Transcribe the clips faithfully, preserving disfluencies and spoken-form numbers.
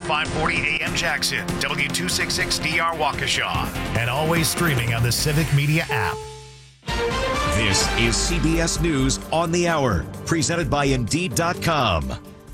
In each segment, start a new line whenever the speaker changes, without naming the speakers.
five forty A M Jackson, W two sixty-six D R Waukesha, and always streaming on the Civic Media app. This is C B S News on the Hour, presented by Indeed dot com.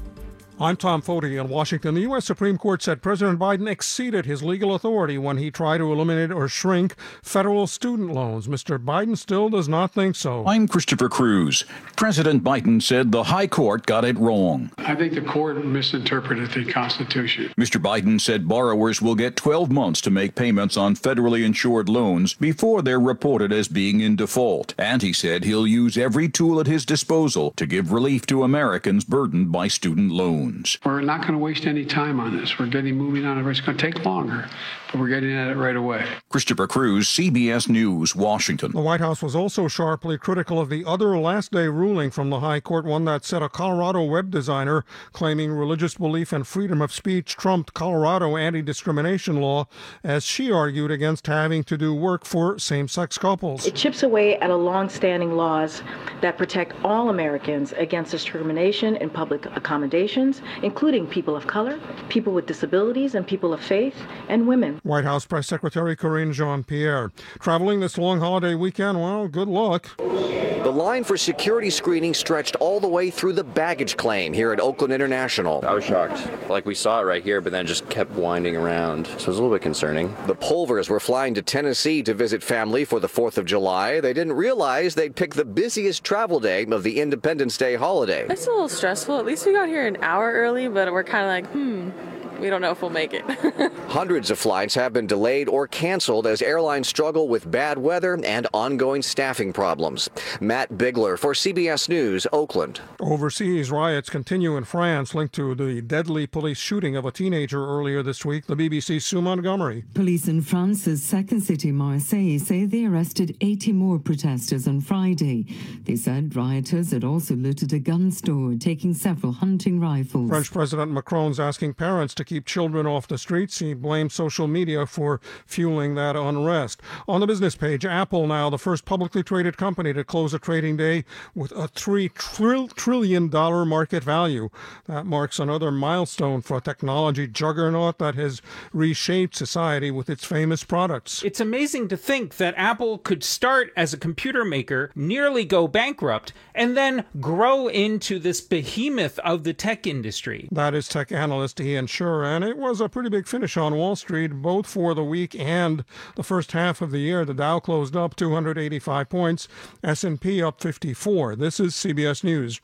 I'm Tom Foti in Washington. The U S Supreme Court said President Biden exceeded his legal authority when he tried to eliminate or shrink federal student loans. Mister Biden still does not think so.
I'm Christopher Cruz. President Biden said the High Court got it wrong.
I think the court misinterpreted the Constitution.
Mister Biden said borrowers will get twelve months to make payments on federally insured loans before they're reported as being in default. And he said he'll use every tool at his disposal to give relief to Americans burdened by student loans.
We're not going to waste any time on this. We're getting moving on it. It's going to take longer, but we're getting at it right away.
Christopher Cruz, C B S News, Washington.
The White House was also sharply critical of the other last day ruling from the High Court, one that said a Colorado web designer claiming religious belief and freedom of speech trumped Colorado anti-discrimination law, as she argued against having to do work for same-sex couples.
It chips away at a long-standing laws that protect all Americans against discrimination in public accommodations, including people of color, people with disabilities, and people of faith, and women.
White House Press Secretary Karine Jean-Pierre. Traveling this long holiday weekend, well, good luck.
The line for security screening stretched all the way through the baggage claim here at Oakland International.
I was shocked. Like, we saw it right here, but then it just kept winding around, so it was a little bit concerning.
The Pulvers were flying to Tennessee to visit family for the fourth of July. They didn't realize they'd picked the busiest travel day of the Independence Day holiday.
It's a little stressful. At least we got here an hour early, but we're kind of like, hmm, we don't know if we'll make it.
Hundreds of flights have been delayed or canceled as airlines struggle with bad weather and ongoing staffing problems. Matt Bigler for C B S News, Oakland.
Overseas riots continue in France, linked to the deadly police shooting of a teenager earlier this week. The B B C's Sue Montgomery.
Police in France's second city, Marseille, say they arrested eighty more protesters on Friday. They said rioters had also looted a gun store, taking several hunting rifles.
French President Macron's asking parents to keep children off the streets. He blames social media for fueling that unrest. On the business page, Apple now the first publicly traded company to close a trading day with a three trillion dollars market value. That marks another milestone for a technology juggernaut that has reshaped society with its famous products.
It's amazing to think that Apple could start as a computer maker, nearly go bankrupt, and then grow into this behemoth of the tech industry.
That is tech analyst Ian Scher. And it was a pretty big finish on Wall Street, both for the week and the first half of the year. The Dow closed up two hundred eighty-five points, S and P up fifty-four. This is C B S News.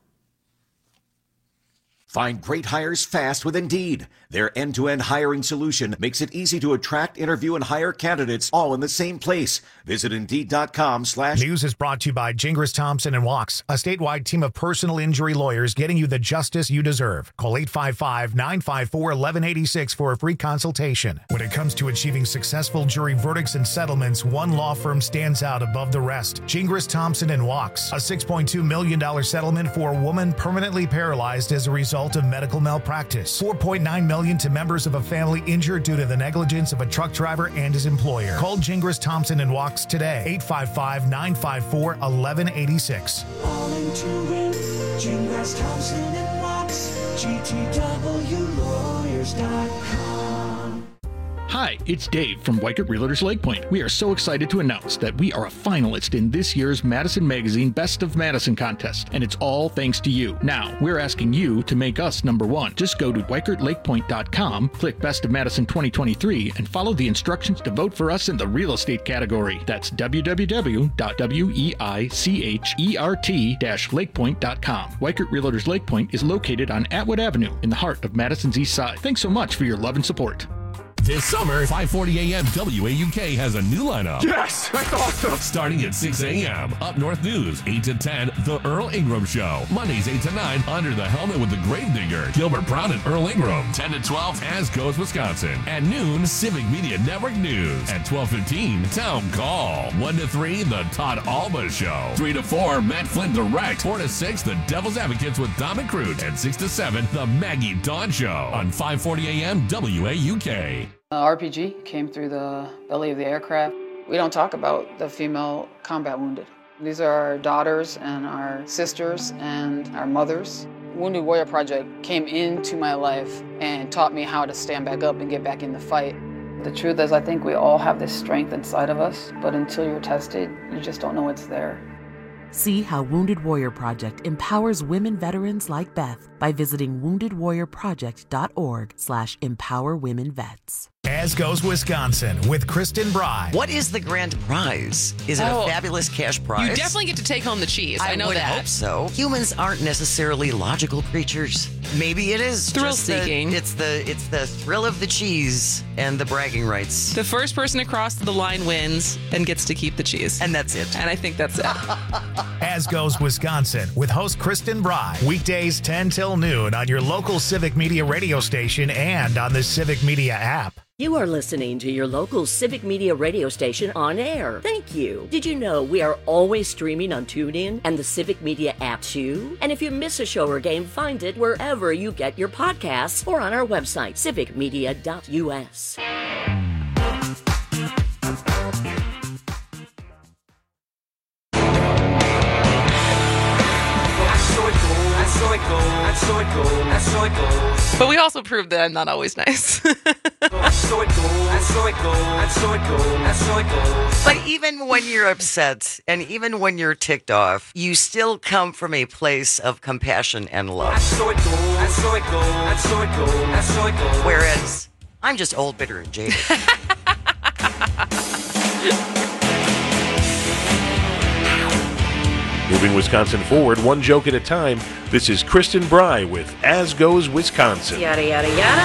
Find great hires fast with Indeed. Their end-to-end hiring solution makes it easy to attract, interview, and hire candidates all in the same place. Visit Indeed.com slash...
News is brought to you by Gingras Thompson and Wachs, a statewide team of personal injury lawyers getting you the justice you deserve. Call eight five five, nine five four, one one eight six for a free consultation. When it comes to achieving successful jury verdicts and settlements, one law firm stands out above the rest. Gingras Thompson and Wachs, a six point two million dollars settlement for a woman permanently paralyzed as a result of medical malpractice. four point nine million dollars to members of a family injured due to the negligence of a truck driver and his employer. Call Gingras Thompson and Wachs today. eight five five, nine five four, one one eight six.
All into it. Gingras Thompson and Wachs. G T W lawyers dot com.
Hi, it's Dave from Weikert Realtors Lake Point. We are so excited to announce that we are a finalist in this year's Madison Magazine Best of Madison contest, and it's all thanks to you. Now, we're asking you to make us number one. Just go to Weikert Lake Point dot com, click Best of Madison twenty twenty-three, and follow the instructions to vote for us in the real estate category. That's w w w dot weikert dash lake point dot com. Weikert Realtors Lake Point is located on Atwood Avenue in the heart of Madison's East Side. Thanks so much for your love and support.
This summer, five forty A M W A U K has a new lineup.
Yes! That's awesome!
Starting at six A M Up North News, eight to ten, The Earl Ingram Show. Mondays, eight to nine, Under the Helmet with the Gravedigger. Gilbert Brown and Earl Ingram. ten to twelve, As Goes Wisconsin. At noon, Civic Media Network News. At twelve fifteen, Town Call. one to three, The Todd Alba Show. three to four, Matt Flynn Direct. four to six, The Devil's Advocates with Dom and Crute. And six to seven, The Maggie Dawn Show. On five forty A M W A U K.
Uh, R P G came through the belly of the aircraft. We don't talk about the female combat wounded. These are our daughters and our sisters and our mothers. Wounded Warrior Project came into my life and taught me how to stand back up and get back in the fight. The truth is, I think we all have this strength inside of us, but until you're tested, you just don't know it's there.
See how Wounded Warrior Project empowers women veterans like Beth by visiting wounded warrior project dot org slash empower women vets.
As Goes Wisconsin with Kristen Bry.
What is the grand prize? Is it
Oh,
a fabulous cash prize?
You definitely get to take home the cheese. I,
I
know
would
that.
hope so. Humans aren't necessarily logical creatures. Maybe it is
Thrill
just the-
seeking.
it's the it's the thrill of the cheese and the bragging rights.
The first person across the line wins and gets to keep the cheese.
And that's it.
And I think that's it.
As Goes Wisconsin with host Kristen Bry. Weekdays ten till noon on your local Civic Media radio station and on the Civic Media app.
You are listening to your local Civic Media radio station on air. Thank you. Did you know we are always streaming on TuneIn and the Civic Media app too? And if you miss a show or game, find it wherever you get your podcasts or on our website, civic media dot u s.
But we also proved that I'm not always nice.
But even when you're upset and even when you're ticked off, you still come from a place of compassion and love. Whereas I'm just old, bitter, and jaded.
Moving Wisconsin forward, one joke at a time, this is Kristen Bry with As Goes Wisconsin.
Yada, yada, yada.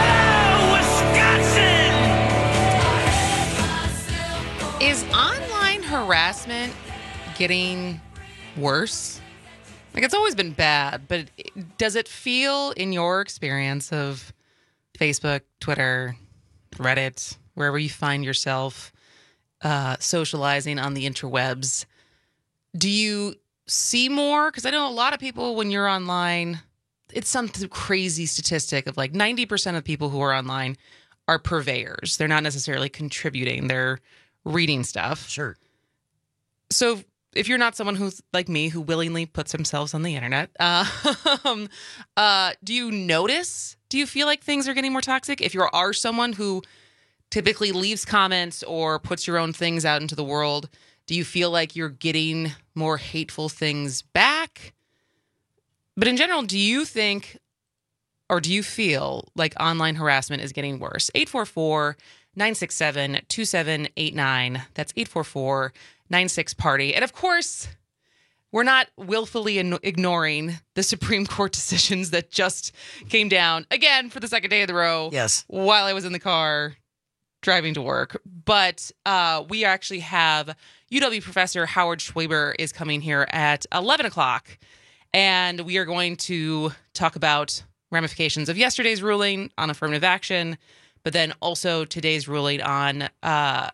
Is online harassment getting worse? Like, it's always been bad, but does it feel, in your experience of Facebook, Twitter, Reddit, wherever you find yourself uh, socializing on the interwebs, do you see more? Because I know a lot of people, when you're online, it's some crazy statistic of like ninety percent of people who are online are purveyors. They're not necessarily contributing. They're reading stuff.
Sure.
So if you're not someone who's like me, who willingly puts themselves on the internet, uh, uh, do you notice? Do you feel like things are getting more toxic? If you are someone who typically leaves comments or puts your own things out into the world, do you feel like you're getting more hateful things back? But in general, do you think, or do you feel like online harassment is getting worse? eight four four, nine six seven, two seven eight nine. That's eight four four, nine six, party. And of course, we're not willfully in- ignoring the Supreme Court decisions that just came down again for the second day of the row.
Yes.
While I was in the car driving to work. But uh, we actually have U W professor Howard Schwaber is coming here at eleven o'clock. And we are going to talk about ramifications of yesterday's ruling on affirmative action, but then also today's ruling on, uh,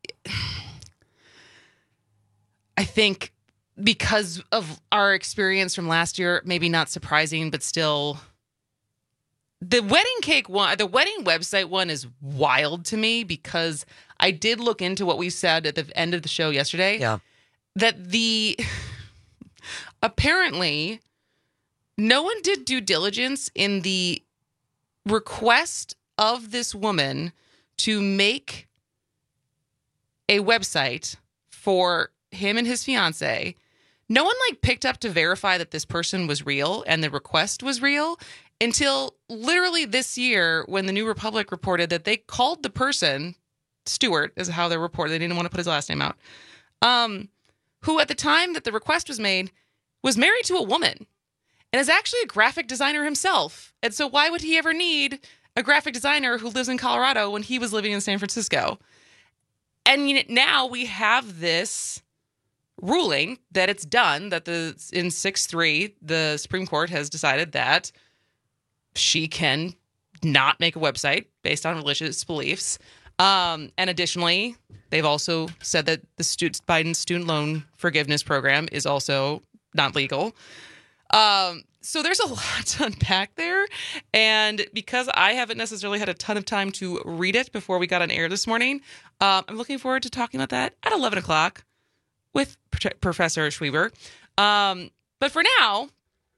I think, because of our experience from last year, maybe not surprising, but still, the wedding cake one, the wedding website one is wild to me because I did look into what we said at the end of the show yesterday.
Yeah.
That the, apparently, no one did due diligence in the request of this woman to make a website for him and his fiance. No one like picked up to verify that this person was real and the request was real until literally this year when the New Republic reported that they called the person, Stewart is how they're reported, they didn't want to put his last name out, um, who at the time that the request was made was married to a woman and is actually a graphic designer himself. And so why would he ever need a graphic designer who lives in Colorado when he was living in San Francisco? And now we have this ruling that it's done, that the in six three, the Supreme Court has decided that she can not make a website based on religious beliefs. Um, and additionally, they've also said that the student, Biden's student loan forgiveness program is also not legal. Um, so there's a lot to unpack there. And because I haven't necessarily had a ton of time to read it before we got on air this morning, um, I'm looking forward to talking about that at eleven o'clock with Professor Schwaber. Um, but for now,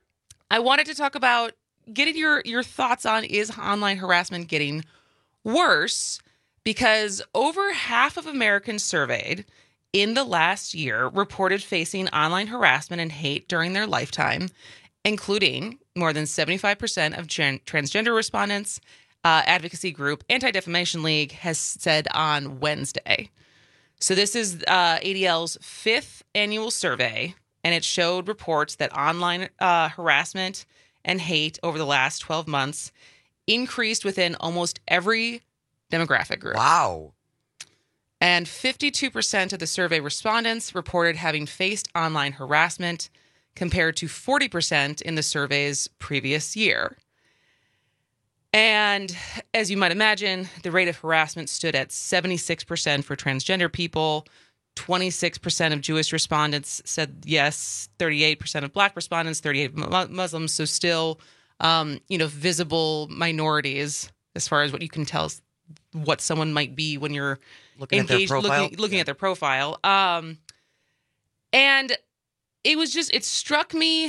I wanted to talk about getting your, your thoughts on, is online harassment getting worse? Because over half of Americans surveyed in the last year reported facing online harassment and hate during their lifetime, including more than seventy-five percent of gen- transgender respondents. Uh, advocacy group Anti-Defamation League has said on Wednesday. So this is uh, A D L's fifth annual survey, and it showed reports that online uh, harassment and hate over the last twelve months increased within almost every demographic group.
Wow.
And fifty-two percent of the survey respondents reported having faced online harassment, compared to forty percent in the survey's previous year. And as you might imagine, the rate of harassment stood at seventy-six percent for transgender people. twenty-six percent of Jewish respondents said yes. thirty-eight percent of Black respondents, thirty-eight Muslims. So still, um, you know, visible minorities as far as what you can tell what someone might be when you're
looking
engaged,
at their profile.
looking, looking at their profile. Um, and it was just, it struck me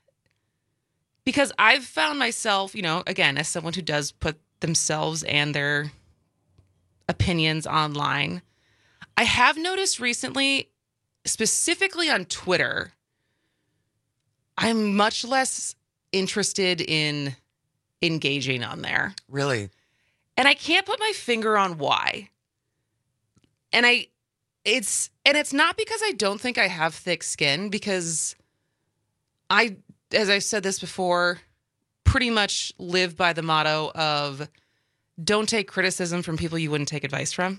because I've found myself, you know, again, as someone who does put themselves and their opinions online, I have noticed recently, specifically on Twitter, I'm much less interested in engaging on there.
Really?
And I can't put my finger on why. And I, it's, and it's not because I don't think I have thick skin, because I, as I said this before, pretty much live by the motto of don't take criticism from people you wouldn't take advice from.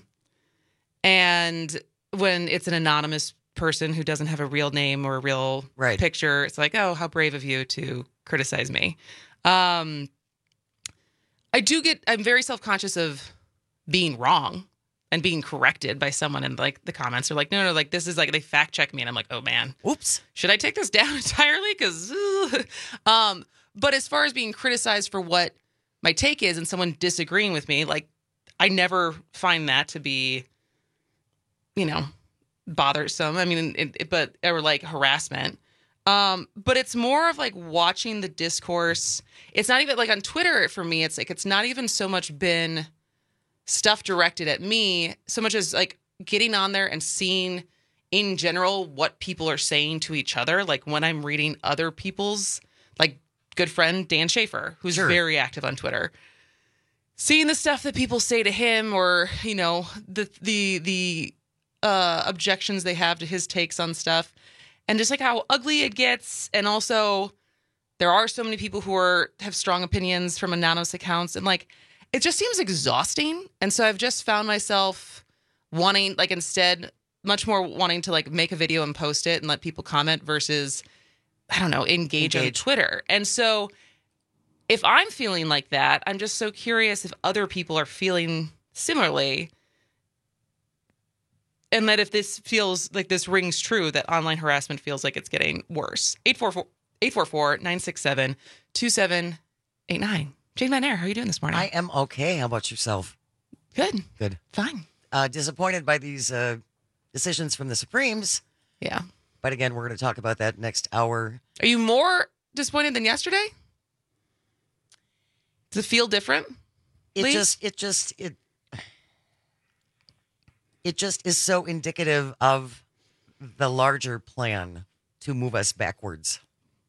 And when it's an anonymous person who doesn't have a real name or a real
right.
picture, it's like, oh, how brave of you to criticize me. Um, I do get, I'm very self-conscious of being wrong and being corrected by someone in like the comments. They're like, no, no, like this is like, they fact check me. And I'm like, oh man,
oops,
should I take this down entirely? Cause, um, but as far as being criticized for what my take is and someone disagreeing with me, like I never find that to be, you know, bothersome. I mean, it, it, but, or like harassment. Um, but it's more of like watching the discourse. It's not even like on Twitter for me. It's like, it's not even so much been stuff directed at me so much as like getting on there and seeing in general what people are saying to each other. Like when I'm reading other people's, like good friend Dan Schaefer, who's
sure.
very active on Twitter, seeing the stuff that people say to him, or, you know, the, the, the, uh, objections they have to his takes on stuff, and just like how ugly it gets. And also there are so many people who are, have strong opinions from anonymous accounts, and like, it just seems exhausting. And so I've just found myself wanting, like, instead, much more wanting to like make a video and post it and let people comment versus, I don't know, engage, engage. on Twitter. And so if I'm feeling like that, I'm just so curious if other people are feeling similarly. And that if this feels like this rings true, that online harassment feels like it's getting worse. eight four four, nine six seven, two seven eight nine. Jane Van Air, how are you doing this morning?
I am okay. How about yourself?
Good.
Good.
Fine.
Uh, disappointed by these uh, decisions from the Supremes.
Yeah.
But again, we're going to talk about that next hour.
Are you more disappointed than yesterday? Does it feel different?
It
Lee?
just, it just, it, it just is so indicative of the larger plan to move us backwards.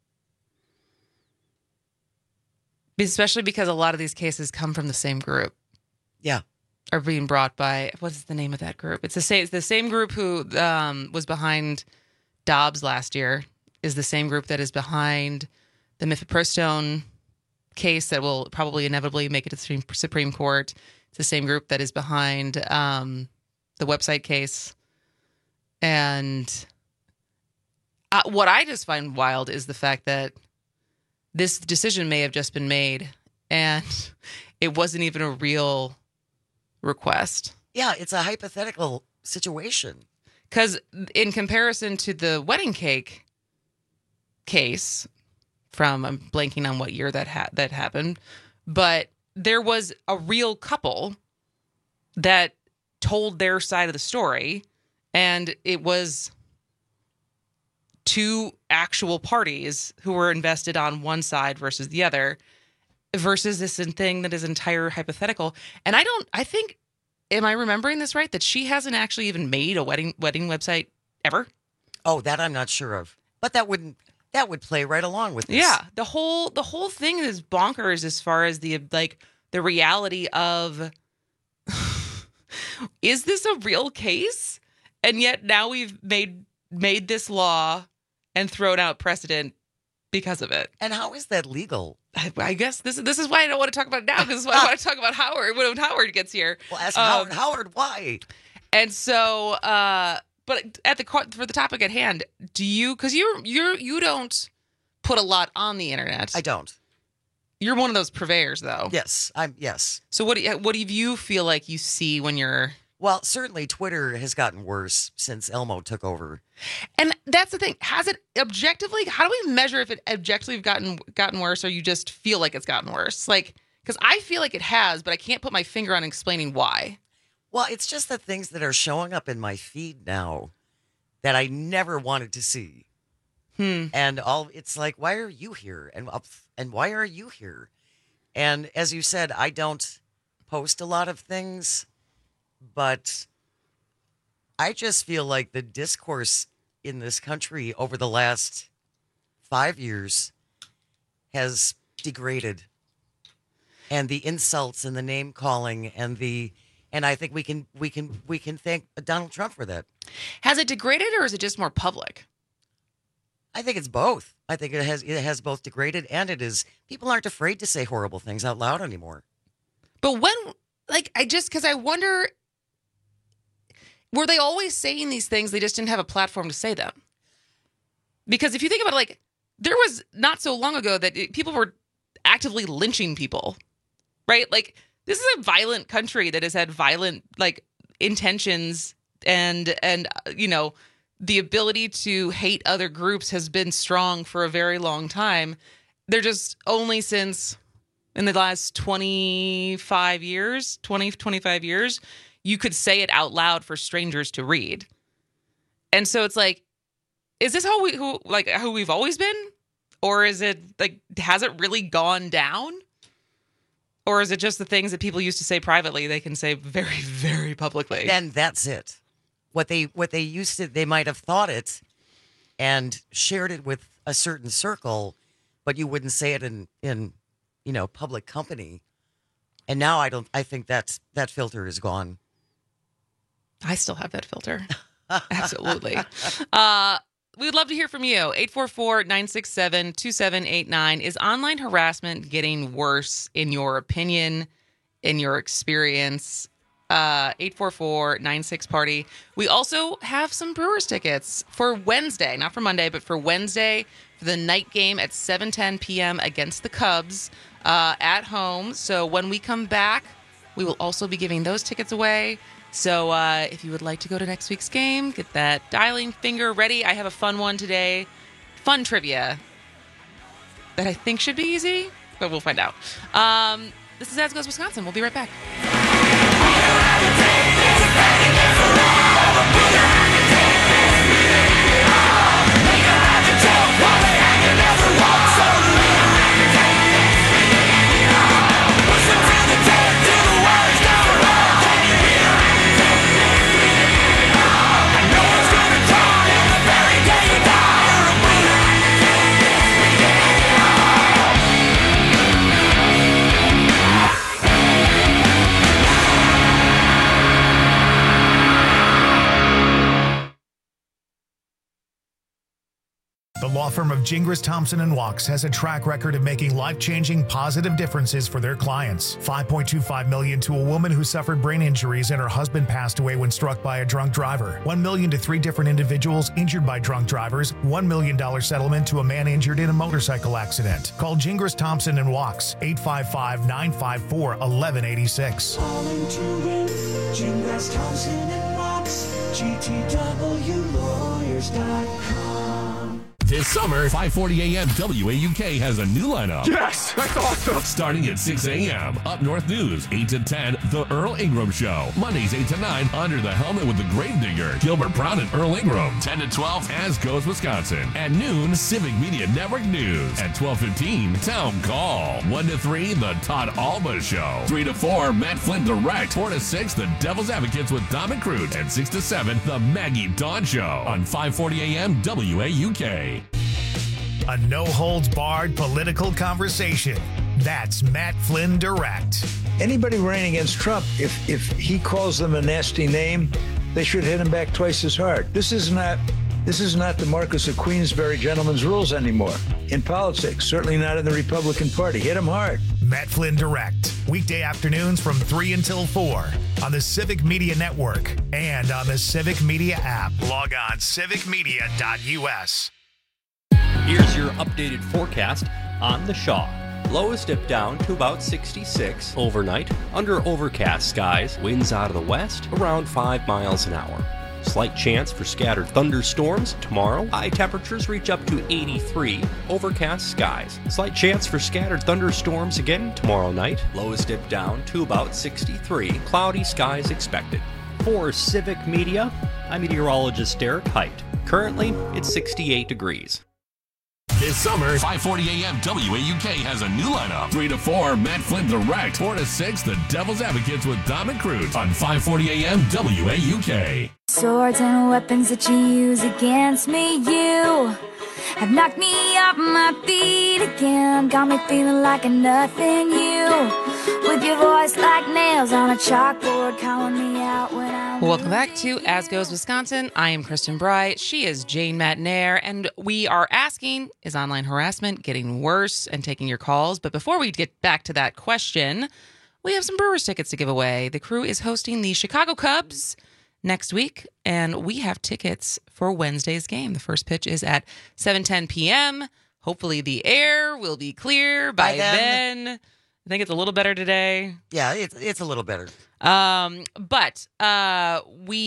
Especially because a lot of these cases come from the same group.
Yeah.
Are being brought by, what is the name of that group? It's the same, it's the same group who um, was behind Dobbs last year, is the same group that is behind the mifepristone case that will probably inevitably make it to the Supreme Court. It's the same group that is behind um, the website case. And uh, what I just find wild is the fact that this decision may have just been made and it wasn't even a real request.
Yeah, it's a hypothetical situation.
Because in comparison to the wedding cake case from, I'm blanking on what year that ha- that happened, but there was a real couple that told their side of the story, and it was two actual parties who were invested on one side versus the other versus this thing that is entire hypothetical. And I don't, I think, am I remembering this right? That she hasn't actually even made a wedding wedding website ever?
Oh, that I'm not sure of. But that wouldn't, that would play right along with this.
Yeah. The whole, the whole thing is bonkers as far as the, like, the reality of, is this a real case? And yet now we've made made this law and thrown out precedent because of it.
And how is that legal?
I, I guess this this is why I don't want to talk about it now, because this is why I want to talk about Howard when Howard gets here.
Well, ask
um,
Howard. Howard, why?
And so, uh, but at the for the topic at hand, do you? Because you you you don't put a lot on the internet.
I don't.
You're one of those purveyors, though.
Yes, I'm. Yes.
So what do you, what do you feel like you see when you're?
Well, certainly Twitter has gotten worse since Elmo took over.
And that's the thing. Has it objectively, how do we measure if it objectively gotten gotten worse, or you just feel like it's gotten worse? Like, because I feel like it has, but I can't put my finger on explaining why.
Well, it's just the things that are showing up in my feed now that I never wanted to see.
Hmm.
And all it's like, why are you here? And and why are you here? And as you said, I don't post a lot of things. But I just feel like the discourse in this country over the last five years has degraded. And the insults and the name calling and the and I think we can we can we can thank Donald Trump for that.
Has it degraded, or is it just more public?
I think it's both. I think it has it has both degraded, and it is people aren't afraid to say horrible things out loud anymore.
But when like I just because I wonder, were they always saying these things? They just didn't have a platform to say them. Because if you think about it, like, there was not so long ago that it, people were actively lynching people, right? Like, this is a violent country that has had violent, like, intentions and, and uh, you know, the ability to hate other groups has been strong for a very long time. They're just only since in the last twenty-five years, twenty, twenty-five years, you could say it out loud for strangers to read. And so it's like, is this how we, who, like, who we've always been? Or is it, like, has it really gone down? Or is it just the things that people used to say privately, they can say very, very publicly?
And that's it. What they, what they used to, they might have thought it and shared it with a certain circle, but you wouldn't say it in, in, you know, public company. And now I don't, I think that's, that filter is gone.
I still have that filter. Absolutely. Uh, we would love to hear from you. eight four four, nine six seven, two seven eight nine. Is online harassment getting worse in your opinion, in your experience? Uh, eight four four, nine six party. We also have some Brewers tickets for Wednesday, not for Monday, but for Wednesday for the night game at seven ten p.m. against the Cubs uh, at home. So when we come back, we will also be giving those tickets away. So uh, if you would like to go to next week's game, get that dialing finger ready. I have a fun one today. Fun trivia that I think should be easy, but we'll find out. Um, this is As Goes Wisconsin. We'll be right back.
The law firm of Gingras, Thompson and Wachs has a track record of making life-changing positive differences for their clients. five point two five million dollars to a woman who suffered brain injuries and her husband passed away when struck by a drunk driver. one million dollars to three different individuals injured by drunk drivers. one million dollars settlement to a man injured in a motorcycle accident. Call Gingras, Thompson and Wachs, eight five five, nine five four, one one eight six.
Calling to win, Gingras, Thompson and Wachs, G T W lawyers dot com.
This summer, five forty a.m. W A U K has a new lineup.
Yes, that's awesome.
Starting at six a.m. Up North News, eight to ten, The Earl Ingram Show. Mondays, eight to nine, Under the Helmet with the Gravedigger, Gilbert Brown and Earl Ingram. ten to twelve, As Goes Wisconsin. At noon, Civic Media Network News. At twelve fifteen, Town Call. one to three, The Todd Alba Show. three to four, Matt Flynn Direct. four to six, The Devil's Advocates with Dom and Crute. And six to seven, The Maggie Dawn Show. On five forty a.m. W A U K.
A no-holds-barred political conversation. That's Matt Flynn Direct.
Anybody running against Trump, if if he calls them a nasty name, they should hit him back twice as hard. This is not this is not the Marquis of Queensberry gentleman's rules anymore in politics. Certainly not in the Republican Party. Hit him hard.
Matt Flynn Direct. Weekday afternoons from three until four on the Civic Media Network and on the Civic Media app. Log on civic media dot u s.
Here's your updated forecast on the Shaw. Lows dip down to about sixty-six overnight under overcast skies. Winds out of the west around five miles an hour. Slight chance for scattered thunderstorms tomorrow. High temperatures reach up to eighty-three. Overcast skies. Slight chance for scattered thunderstorms again tomorrow night. Lows dip down to about sixty-three. Cloudy skies expected. For Civic Media, I'm meteorologist Derek Height. Currently, it's sixty-eight degrees.
This summer, five forty a.m. W A U K has a new lineup. three to four, Matt Flynn Direct. four to six, The Devil's Advocates with Dom and Crute. On five forty a.m. W A U K.
Swords and weapons that you use against me, you have knocked me off my feet again. Got me feeling like a nothing, you, with your voice like nails on a chalkboard, calling me out when I'm...
Welcome back to As Goes Wisconsin. I am Kristen Bry. She is Jane Matnair, and we are asking, is online harassment getting worse, and taking your calls. But before we get back to that question, we have some Brewers tickets to give away. The crew is hosting the Chicago Cubs next week, and we have tickets for Wednesday's game. The first pitch is at seven ten p.m. Hopefully the air will be clear by, by then. then. I think it's a little better today.
Yeah, it's it's a little better.
Um, but uh,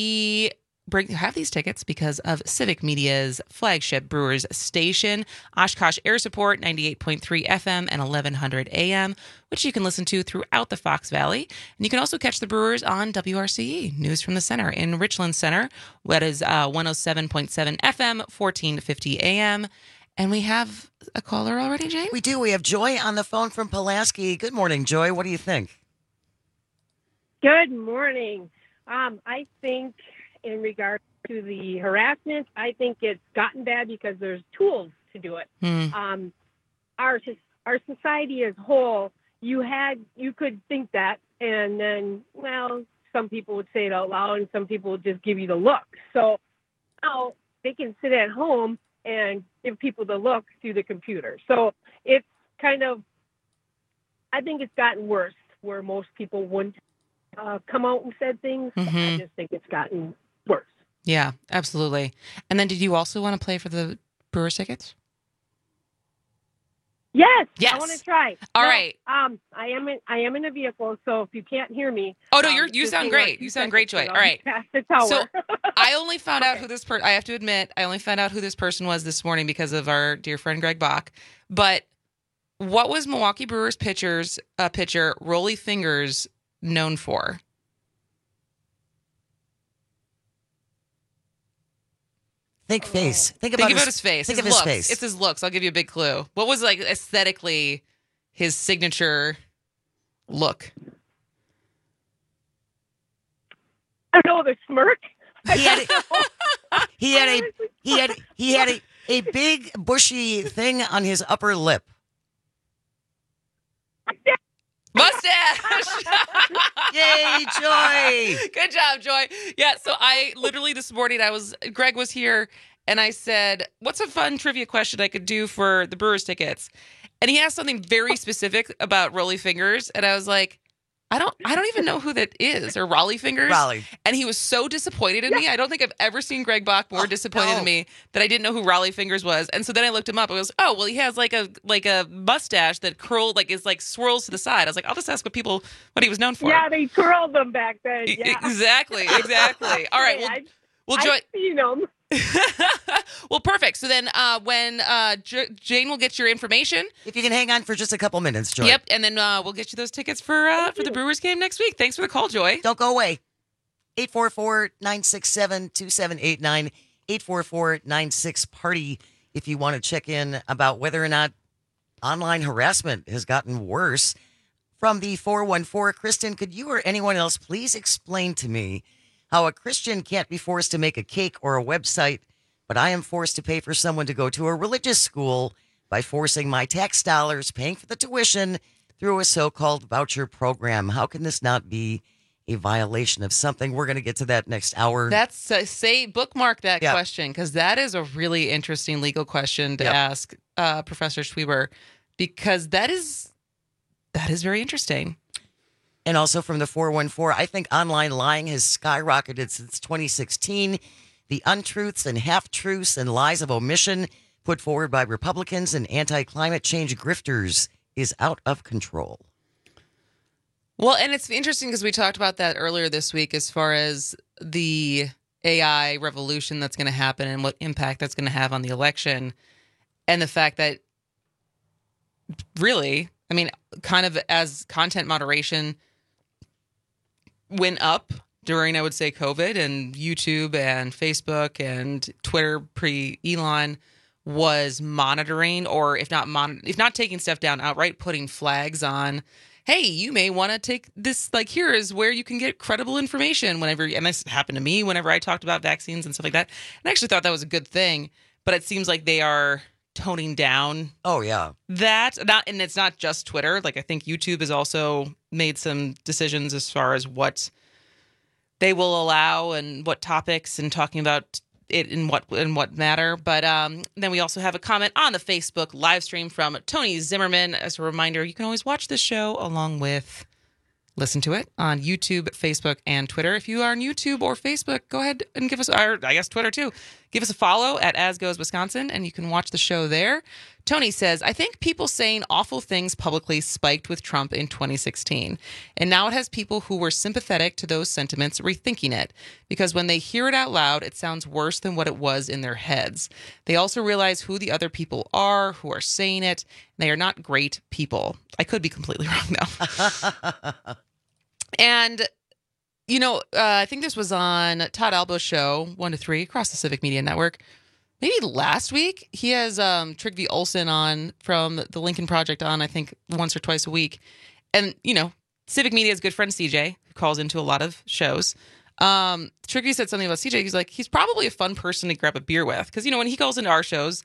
we bring have these tickets because of Civic Media's flagship Brewers station, Oshkosh Air Support, ninety-eight point three F M and eleven hundred A M, which you can listen to throughout the Fox Valley. And you can also catch the Brewers on W R C E, News from the Center in Richland Center. That is uh, one oh seven point seven F M, fourteen fifty A M. And we have a caller already, Jane?
We do. We have Joy on the phone from Pulaski. Good morning, Joy. What do you think?
Good morning. Um, I think in regards to the harassment, I think it's gotten bad because there's tools to do it.
Mm.
Um, our our society as a whole, you had you could think that, and then, well, some people would say it out loud, and some people would just give you the look. So now they can sit at home and give people the look through the computer. So it's kind of, I think it's gotten worse where most people wouldn't uh, come out and said things.
Mm-hmm.
I just think it's gotten worse.
Yeah, absolutely. And then did you also want to play for the Brewers tickets?
Yes,
yes.
I want to try.
All
no,
right.
Um, I am in, I am in a vehicle, so if you can't hear me.
Oh no,
um,
you're you sound great. You sound great, Joy. All right.
Past the tower.
So I only found out who this person. I have to admit, I only found out who this person was this morning because of our dear friend Greg Bach. But what was Milwaukee Brewers pitchers uh, pitcher Rollie Fingers known for?
Think face. Think about,
think
his,
about his face.
Think
his
of
looks.
his face.
It's his looks. I'll give you a big clue. What was like aesthetically his signature look?
I know the smirk.
He had a, he had a he had he had a, a big bushy thing on his upper lip.
Mustache!
Yay, Joy!
Good job, Joy. Yeah, so I literally this morning, I was, Greg was here, and I said, what's a fun trivia question I could do for the Brewers tickets? And he asked something very specific about Rollie Fingers, and I was like, I don't I don't even know who that is, or Rollie Fingers.
Raleigh.
And he was so disappointed in me. I don't think I've ever seen Greg Bach more
Oh,
disappointed
no.
in me that I didn't know who Rollie Fingers was. And so then I looked him up. I was, oh, well, he has like a like a mustache that curled, like is like swirls to the side. I was like, I'll just ask what people what he was known for.
Yeah, they curled them back then. Yeah.
Exactly, exactly. All right, well,
I've,
well,
I've
Joy.
seen them.
Well, perfect. So then uh, when uh, J- Jane will get your information.
If you can hang on for just a couple minutes, Joy.
Yep, and then uh, we'll get you those tickets for uh, for the Brewers game next week. Thanks for the call, Joy.
Don't go away. eight four four, nine six seven, two seven eight nine, eight four four, nine six, party if you want to check in about whether or not online harassment has gotten worse. From the four one four, Kristen, could you or anyone else please explain to me how a Christian can't be forced to make a cake or a website, but I am forced to pay for someone to go to a religious school by forcing my tax dollars paying for the tuition through a so-called voucher program? How can this not be a violation of something? We're going to get to that next hour.
That's uh, say bookmark that
Yeah.
question, because that is a really interesting legal question to
Yep.
ask uh, Professor Schweber, because that is that is very interesting.
And also from the four one four, I think online lying has skyrocketed since twenty sixteen. The untruths and half-truths and lies of omission put forward by Republicans and anti-climate change grifters is out of control.
Well, and it's interesting because we talked about that earlier this week as far as the A I revolution that's going to happen and what impact that's going to have on the election, and the fact that really, I mean, kind of as content moderation went up during, I would say, COVID, and YouTube and Facebook and Twitter pre-Elon was monitoring, or if not mon- if not taking stuff down outright, putting flags on, hey, you may want to take this, like, here is where you can get credible information whenever, and this happened to me whenever I talked about vaccines and stuff like that. And I actually thought that was a good thing, but it seems like they are toning down.
Oh, yeah.
That, not, and it's not just Twitter. Like, I think YouTube has also made some decisions as far as what they will allow and what topics, and talking about it in what in what matter. But um, then we also have a comment on the Facebook live stream from Tony Zimmerman. As a reminder, you can always watch this show along with listen to it on YouTube, Facebook, and Twitter. If you are on YouTube or Facebook, go ahead and give us, or I guess Twitter too, give us a follow at As Goes Wisconsin, and you can watch the show there. Tony says, I think people saying awful things publicly spiked with Trump in twenty sixteen. And now it has people who were sympathetic to those sentiments rethinking it, because when they hear it out loud, it sounds worse than what it was in their heads. They also realize who the other people are who are saying it. And they are not great people. I could be completely wrong, though. And, you know, uh, I think this was on Todd Albo's show, one to three, across the Civic Media Network. Maybe last week, he has um, Trygve Olsen on from the Lincoln Project on, I think, once or twice a week. And, you know, Civic Media's good friend C J, who calls into a lot of shows. Um, Trygve said something about C J. He's like, he's probably a fun person to grab a beer with. Because, you know, when he calls into our shows,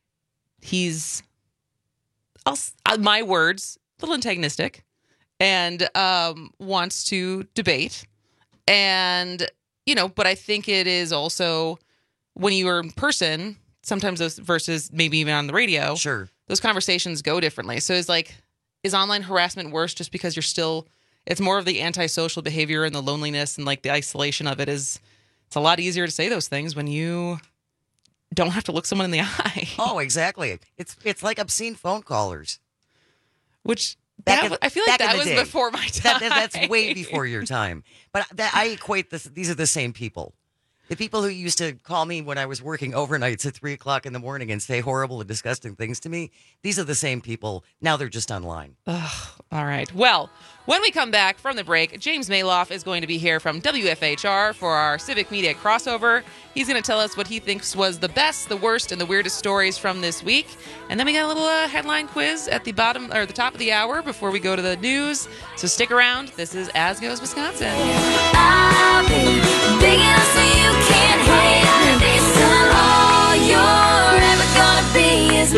he's, I'll, my words, a little antagonistic, and um, wants to debate. And, you know, but I think it is also, when you are in person, sometimes those versus maybe even on the radio,
sure,
those conversations go differently. So it's like, is online harassment worse just because you're still, it's more of the antisocial behavior and the loneliness and like the isolation of it is, it's a lot easier to say those things when you don't have to look someone in the eye.
Oh, exactly. It's it's like obscene phone callers.
Which,
Back
that,
in,
I feel like that
in the
was
day.
before my time.
That, that, that's way before your time. But that, I equate this, these are the same people. The people who used to call me when I was working overnights at three o'clock in the morning and say horrible and disgusting things to me, these are the same people. Now they're just online.
Ugh, all right. Well, when we come back from the break, James Maloff is going to be here from W F H R for our Civic Media crossover. He's going to tell us what he thinks was the best, the worst, and the weirdest stories from this week. And then we got a little uh, headline quiz at the bottom or the top of the hour before we go to the news. So stick around. This is As Goes Wisconsin.
I'll be big enough so you can't hate me. Son, all you're ever gonna be is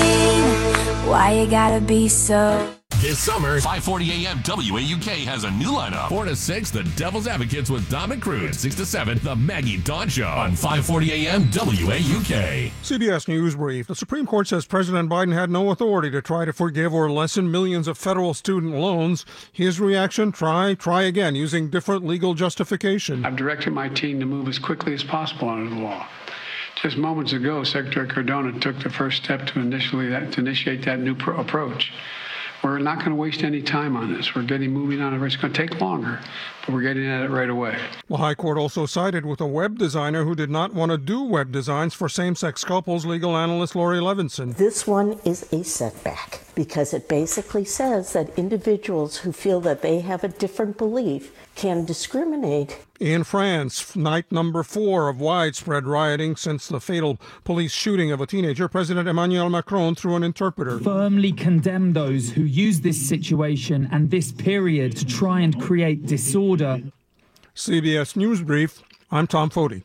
me. Why you gotta be so?
This summer, five forty a.m. W A U K has a new lineup. four to six, The Devil's Advocates with Dom and Cruz. six to seven, The Maggie Dawn Show on five forty a.m. W A U K.
C B S News Brief. The Supreme Court says President Biden had no authority to try to forgive or lessen millions of federal student loans. His reaction, try, try again, using different legal justification.
I've directed my team to move as quickly as possible under the law. Just moments ago, Secretary Cardona took the first step to initially that, to initiate that new pro- approach. We're not going to waste any time on this. We're getting moving on it. It's going to take longer, but we're getting at it right away.
The High Court also sided with a web designer who did not want to do web designs for same-sex couples, legal analyst Lori Levinson.
This one is a setback because it basically says that individuals who feel that they have a different belief can discriminate.
In France, night number four of widespread rioting since the fatal police shooting of a teenager, President Emmanuel Macron, through an interpreter,
firmly condemned those who use this situation and this period to try and create disorder.
C B S News Brief, I'm Tom Foti.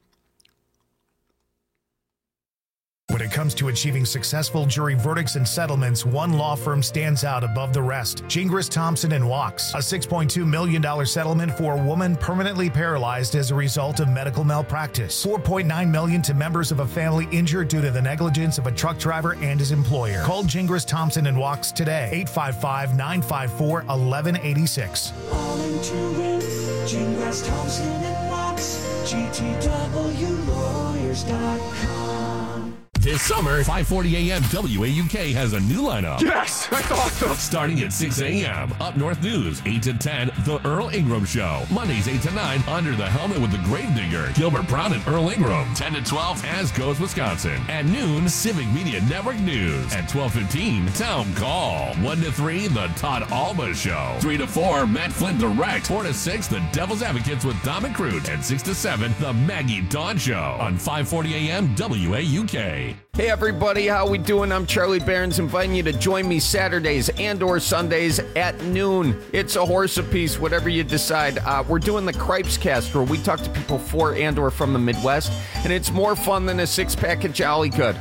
When it comes to achieving successful jury verdicts and settlements, one law firm stands out above the rest. Gingras, Thompson and Wachs, a six point two million dollars settlement for a woman permanently paralyzed as a result of medical malpractice. four point nine million dollars to members of a family injured due to the negligence of a truck driver and his employer. Call Gingras, Thompson and Wachs today, eight five five, nine five four, one one eight six.
All into it, Gingras, Thompson and Wachs, G T W lawyers dot com.
This summer, five forty a.m. W A U K has a new lineup.
Yes, that's awesome.
Starting at six a.m. Up North News, eight to ten, The Earl Ingram Show. Mondays, eight to nine, Under the Helmet with the Gravedigger, Gilbert Brown and Earl Ingram. ten to twelve, As Goes Wisconsin. At noon, Civic Media Network News. At twelve fifteen, Town Call. one to three, The Todd Alba Show. three to four, Matt Flynn Direct. four to six, The Devil's Advocates with Dom and Crute. And six to seven, The Maggie Dawn Show. On five forty a.m. W A U K.
Hey everybody, how we doing? I'm Charlie Behrens, inviting you to join me Saturdays and or Sundays at noon. It's a horse apiece, whatever you decide. Uh, we're doing the Cripes Cast, where we talk to people for and or from the Midwest, and it's more fun than a six-pack of Jolly Good.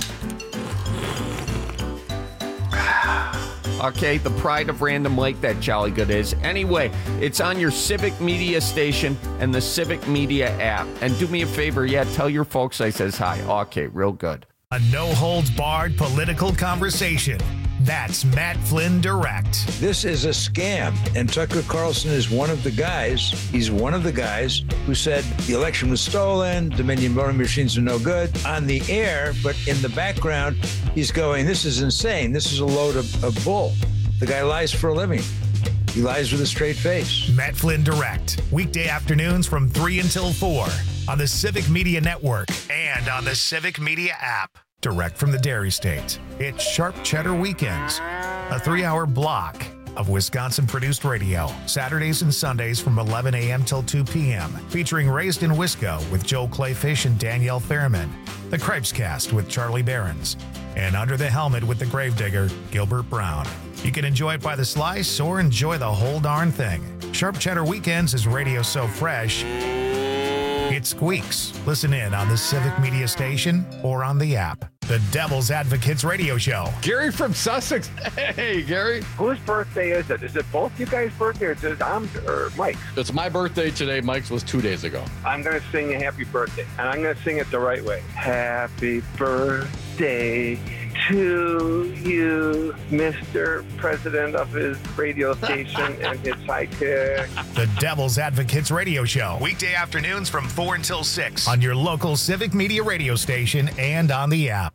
Okay, the pride of Random Lake, that Jolly Good is. Anyway, it's on your Civic Media station and the Civic Media app. And do me a favor, yeah, tell your folks I says hi. Okay, real good.
A no-holds-barred political conversation. That's Matt Flynn Direct.
This is a scam, and Tucker Carlson is one of the guys, he's one of the guys who said the election was stolen, Dominion voting machines are no good, on the air, but in the background, he's going, this is insane, this is a load of, of bull. The guy lies for a living. He lies with a straight face.
Matt Flynn Direct, weekday afternoons from three until four on the Civic Media Network and on the Civic Media app. Direct from the Dairy State, it's Sharp Cheddar Weekends, a three-hour block of Wisconsin-produced radio, Saturdays and Sundays from eleven a.m. till two p.m., featuring Raised in Wisco with Joel Clayfish and Danielle Fairman, the Cripes Cast with Charlie Behrens, and Under the Helmet with the Gravedigger, Gilbert Brown. You can enjoy it by the slice or enjoy the whole darn thing. Sharp Cheddar Weekends is radio so fresh, it squeaks. Listen in on the Civic Media station or on the app. The Devil's Advocates Radio Show.
Gary from Sussex. Hey, Gary.
Whose birthday is it? Is it both you guys' birthday or is it Dom's or Mike's?
It's my birthday today. Mike's was two days ago.
I'm going to sing a happy birthday, and I'm going to sing it the right way. Happy birthday to you, Mister President of his radio station and his sidekick.
The Devil's Advocates Radio Show. Weekday afternoons from four until six on your local Civic Media radio station and on the app.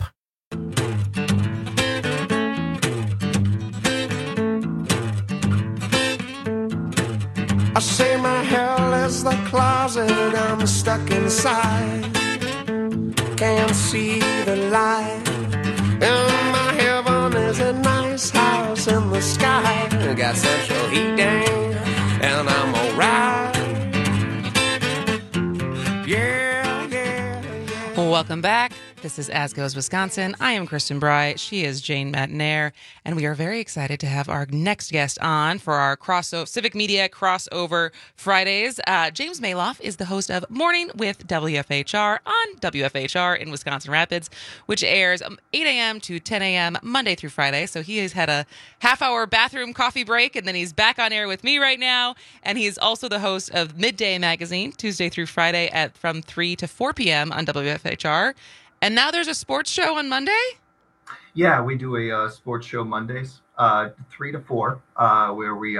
I say my hell is the closet I'm stuck inside. Can't see the light. And my heaven is a nice house in the sky. Got central heating, and I'm alright.
Yeah, yeah, yeah. Welcome back. This is As Goes Wisconsin. I am Kristen Bry. She is Jane Matinaire. And we are very excited to have our next guest on for our crossover Civic Media Crossover Fridays. Uh, James Maloff is the host of Morning with W F H R on W F H R in Wisconsin Rapids, which airs eight a.m. to ten a.m. Monday through Friday. So he has had a half-hour bathroom coffee break, and then he's back on air with me right now. And he's also the host of Midday Magazine, Tuesday through Friday at from three to four p.m. on W F H R. And now there's a sports show on Monday?
Yeah, we do a uh, sports show Mondays, uh, three to four, uh, where we uh,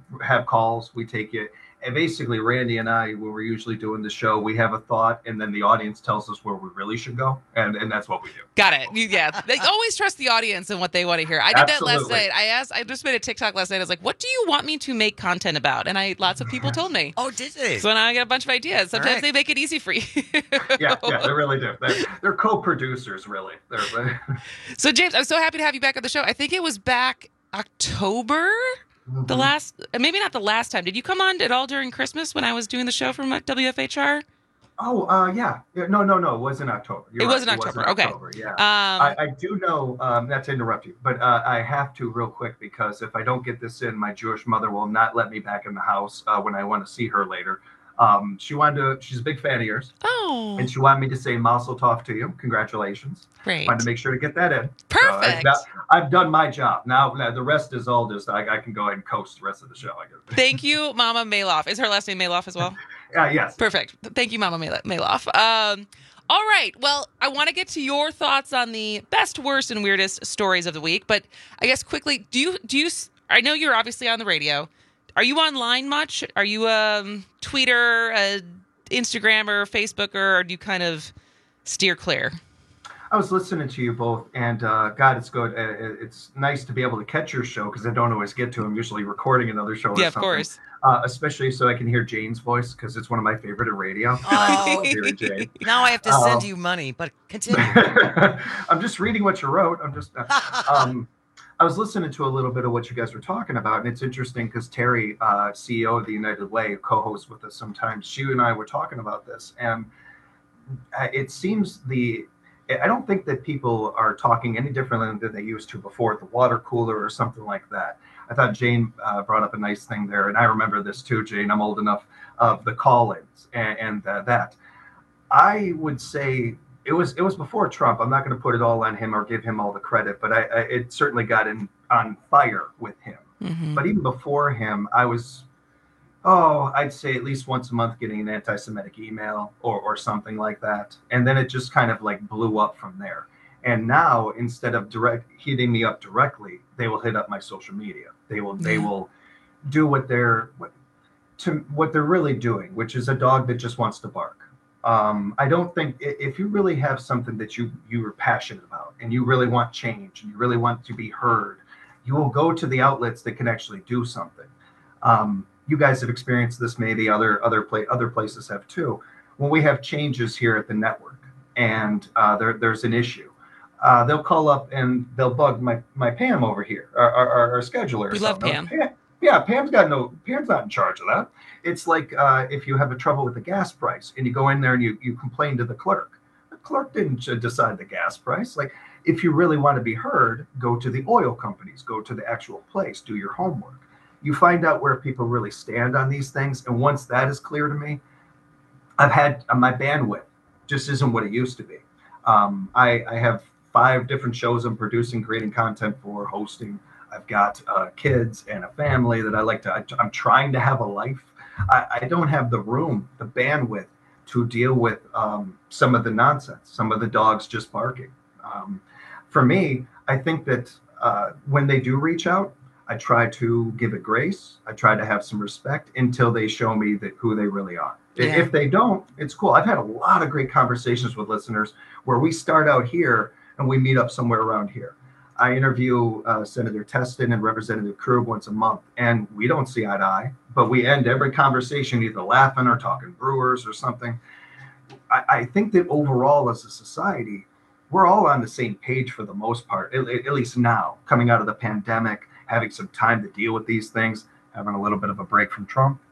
have calls. We take it. And basically, Randy and I, when we're usually doing the show, we have a thought, and then the audience tells us where we really should go, and, and that's what we do.
Got it. You, yeah. They always trust the audience and what they want to hear. I did
Absolutely.
that last night. I asked. I just made a TikTok last night. I was like, "What do you want me to make content about?" And I lots of people told me.
Oh, did they?
So now I get a bunch of ideas. Sometimes
right.
they make it easy for you.
yeah, yeah, they really do. They're, they're co-producers, really. They're,
So, James, I'm so happy to have you back on the show. I think it was back October. The last, maybe not the last time. Did you come on at all during Christmas when I was doing the show from W F H R?
Oh, uh, yeah. yeah. No, no, no. It was in October. You're
it
right.
was in October.
It was in
okay.
October, yeah.
Um,
I, I do know, um, not to interrupt you, but uh, I have to real quick because if I don't get this in, my Jewish mother will not let me back in the house uh, when I want to see her later. Um, she wanted to, she's a big fan of yours.
Oh.
And she wanted me to say Mazel Tov to you. Congratulations.
Great.
Wanted to make sure to get that in.
Perfect.
So I've, now, I've done my job. Now, now the rest is all just, I, I can go ahead and coast the rest of the show. I guess.
Thank you, Mama Maloff. Is her last name Maloff as well?
uh, yes.
Perfect. Thank you, Mama Mal- Maloff. Um, all right. Well, I want to get to your thoughts on the best, worst, and weirdest stories of the week. But I guess quickly, do you, do you, I know you're obviously on the radio. Are you online much? Are you um, Twitter, uh, Instagrammer, Facebooker, or do you kind of steer clear?
I was listening to you both, and uh, God, it's good. Uh, it's nice to be able to catch your show because I don't always get to. I'm usually recording another show. Or
Yeah, of
something.
course.
Uh, especially so I can hear Jane's voice because it's one of my favorite at radio.
Oh,
Hearing Jane.
now I have to send
Um,
you money, but continue.
I'm just reading what you wrote. I'm just. Um, I was listening to a little bit of what you guys were talking about, and it's interesting because Terry, uh, C E O of the United Way, co-hosts with us sometimes. She and I were talking about this, and uh, it seems the. I don't think that people are talking any differently than they used to before at the water cooler or something like that. I thought Jane uh, brought up a nice thing there, and I remember this too, Jane. I'm old enough of the call-ins and, and uh, that. I would say it was it was before Trump. I'm not going to put it all on him or give him all the credit, but I, I it certainly got in on fire with him.
Mm-hmm.
But even before him, I was, oh, I'd say at least once a month getting an anti-Semitic email or, or something like that. And then it just kind of like blew up from there. And now instead of direct hitting me up directly, they will hit up my social media. They will, they
Yeah.
will do what they're, what, to what they're really doing, which is a dog that just wants to bark. Um, I don't think i- if you really have something that you, you are passionate about and you really want change and you really want to be heard, you will go to the outlets that can actually do something. Um, you guys have experienced this, maybe other other pla- other places have too. When we have changes here at the network and uh, there there's an issue, uh, they'll call up and they'll bug my my Pam over here, our our, our, our scheduler. or
We love
something.
Pam.
Yeah, Pam's got no. Pam's not in charge of that. It's like uh, if you have a trouble with the gas price and you go in there and you you complain to the clerk. The clerk didn't uh, decide the gas price. Like, if you really want to be heard, go to the oil companies, go to the actual place, do your homework. You find out where people really stand on these things, and once that is clear to me, I've had uh, my bandwidth just isn't what it used to be. Um, I, I have five different shows I'm producing, creating content for, hosting. I've got uh, kids and a family that I like to. I, I'm trying to have a life. I, I don't have the room, the bandwidth to deal with um, some of the nonsense, some of the dogs just barking. Um, for me, I think that uh, when they do reach out, I try to give it grace. I try to have some respect until they show me that who they really are. I-
Yeah.
If they don't, it's cool. I've had a lot of great conversations with listeners where we start out here and we meet up somewhere around here. I interview uh, Senator Testin and Representative Krug once a month, and we don't see eye to eye, but we end every conversation either laughing or talking Brewers or something. I, I think that overall as a society, we're all on the same page for the most part, at, at least now, coming out of the pandemic, having some time to deal with these things, having a little bit of a break from Trump.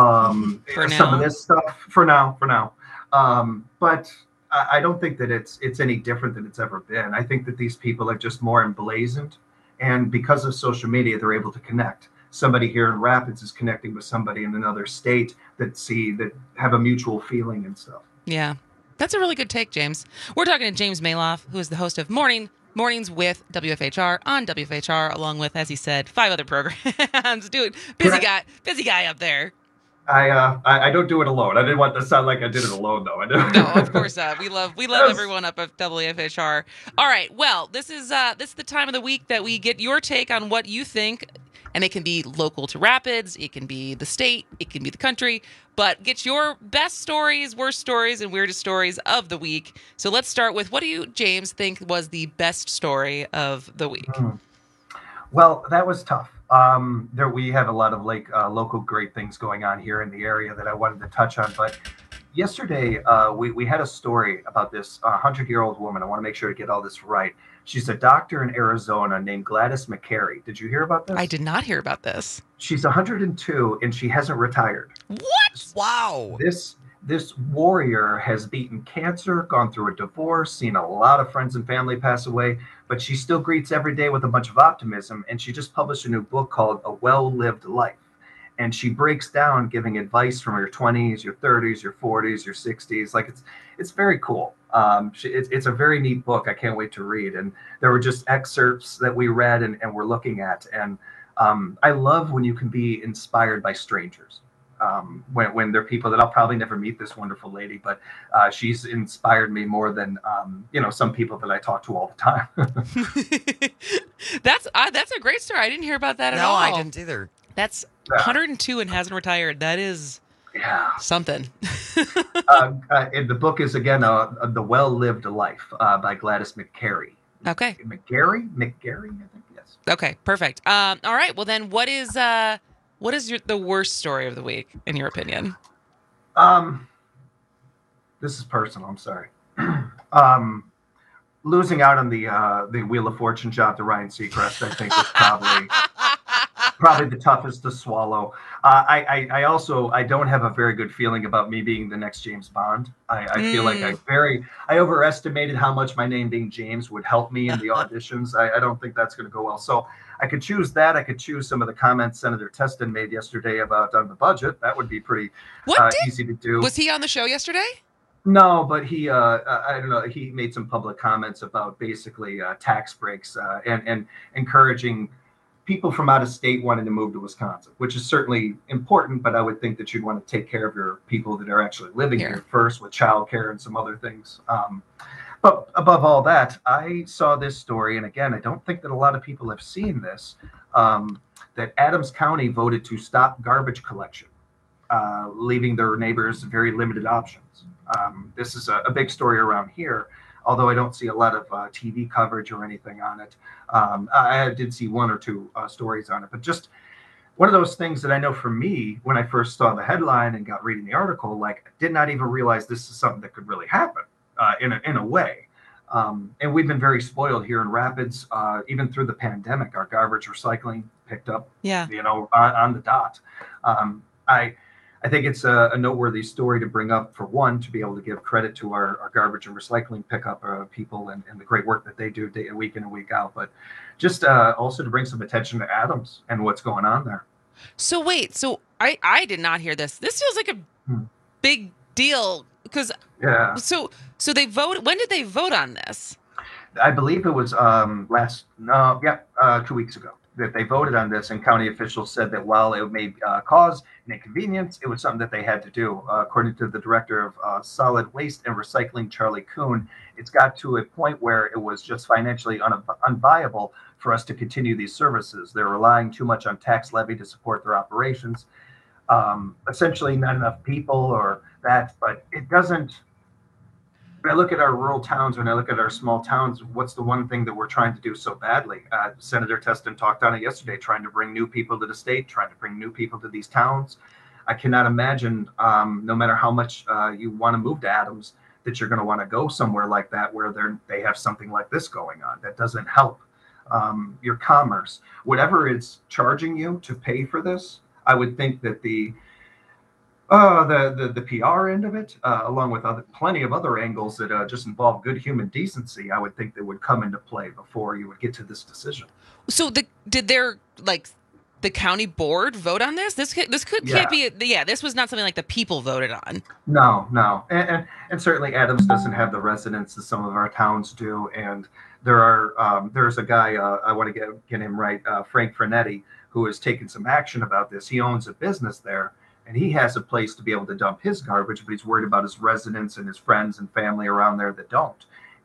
Um,
For
some of
now.
this stuff, for now, for now. Um, but I, I don't think that it's it's any different than it's ever been. I think that these people are just more emblazoned. And because of social media, they're able to connect. Somebody here in Rapids is connecting with somebody in another state that see, that have a mutual feeling and stuff.
Yeah. That's a really good take, James. We're talking to James Maloff, who is the host of Morning Mornings with W F H R on W F H R, along with, as he said, five other programs. Dude, busy
Correct.
guy, busy guy up there.
I, uh, I I don't do it alone. I didn't want to sound like I did it alone, though. I do.
No, of course not. We love we love
Yes.
everyone up at W F H R. All right. Well, this is uh this is the time of the week that we get your take on what you think and it can be local to Rapids, it can be the state, it can be the country, but get your best stories, worst stories, and weirdest stories of the week. So let's start with, what do you, James, think was the best story of the week?
Mm. Well, that was tough. Um, there we have a lot of like uh, local great things going on here in the area that I wanted to touch on, but yesterday uh, we, we had a story about this uh, hundred-year-old woman. I want to make sure to get all this right. She's a doctor in Arizona named Gladys McCary. Did you hear about this?
I did not hear about this.
She's one hundred two and she hasn't retired.
What?
Wow.
This this warrior has beaten cancer, gone through a divorce, seen a lot of friends and family pass away, but she still greets every day with a bunch of optimism. And she just published a new book called A Well-Lived Life. And she breaks down giving advice from your twenties, your thirties, your forties, your sixties. Like it's it's very cool. Um, she, it's, it's a very neat book. I can't wait to read. And there were just excerpts that we read and, and we're looking at. And um, I love when you can be inspired by strangers. Um, when, when there are people that I'll probably never meet this wonderful lady, but uh, she's inspired me more than, um, you know, some people that I talk to all the time.
That's uh, that's a great story. I didn't hear about that at
No,
all.
I didn't either.
That's one hundred two and hasn't retired. That is
yeah.
something.
uh, uh, and the book is, again, uh, uh, The Well-Lived Life uh, by Gladys McCary.
Okay.
McGarry? McGarry, I think, yes.
Okay, perfect. Um, all right. Well, then what is uh, what is your, the worst story of the week, in your opinion?
Um, this is personal. I'm sorry. um, losing out on the uh, the Wheel of Fortune job to Ryan Seacrest, I think, was probably probably the toughest to swallow. Uh, I, I I also I don't have a very good feeling about me being the next James Bond. I, I mm. feel like I very I overestimated how much my name being James would help me in the auditions. I, I don't think that's going to go well. So I could choose that. I could choose some of the comments Senator Teston made yesterday about on the budget. That would be pretty
what
uh,
did,
easy to do.
Was he on the show yesterday?
No, but he, uh, I don't know, he made some public comments about basically uh, tax breaks uh, and, and encouraging people from out of state wanting to move to Wisconsin, which is certainly important, but I would think that you'd want to take care of your people that are actually living here, here first with childcare and some other things. Um, but above all that, I saw this story, and again, I don't think that a lot of people have seen this, um, that Adams County voted to stop garbage collection, uh, leaving their neighbors very limited options. Um, this is a, a big story around here, although I don't see a lot of uh, T V coverage or anything on it. Um, I, I did see one or two uh, stories on it, but just one of those things that I know for me, when I first saw the headline and got reading the article, like I did not even realize this is something that could really happen uh, in a, in a way. Um, and we've been very spoiled here in Rapids, uh, even through the pandemic. Our garbage recycling picked up,
yeah.
you know, on, on the dot. Um, I. I think it's a, a noteworthy story to bring up, for one, to be able to give credit to our, our garbage and recycling pickup uh, people and, and the great work that they do day, week in and week out, but just uh, also to bring some attention to Adams and what's going on there.
So wait, so I, I did not hear this. This feels like a hmm. big deal because
yeah.
So so they vote. When did they vote on this?
I believe it was um, last no, yeah, uh, two weeks ago. That they voted on this, and county officials said that while it may uh, cause an inconvenience, it was something that they had to do. Uh, according to the director of uh, solid waste and recycling, Charlie Kuhn, it's got to a point where it was just financially un- unviable for us to continue these services. They're relying too much on tax levy to support their operations. Um, essentially, not enough people or that, but it doesn't. When I look at our rural towns, when I look at our small towns, what's the one thing that we're trying to do so badly? Uh, Senator Teston talked on it yesterday, trying to bring new people to the state, trying to bring new people to these towns. I cannot imagine, um, no matter how much uh, you want to move to Adams, that you're going to want to go somewhere like that where they're, they have something like this going on. That doesn't help um, your commerce. Whatever is charging you to pay for this, I would think that the Uh, the, the the P R end of it, uh, along with other, plenty of other angles that uh, just involve good human decency, I would think that would come into play before you would get to this decision.
So the did their like the county board vote on this? This this could
Yeah.
can't be. Yeah, this was not something like the people voted on.
No, no, and, and and certainly Adams doesn't have the resonance that some of our towns do. And there are um, there's a guy uh, I want to get get him right, uh, Frank Frenetti, who has taken some action about this. He owns a business there. And he has a place to be able to dump his garbage, but he's worried about his residents and his friends and family around there that don't.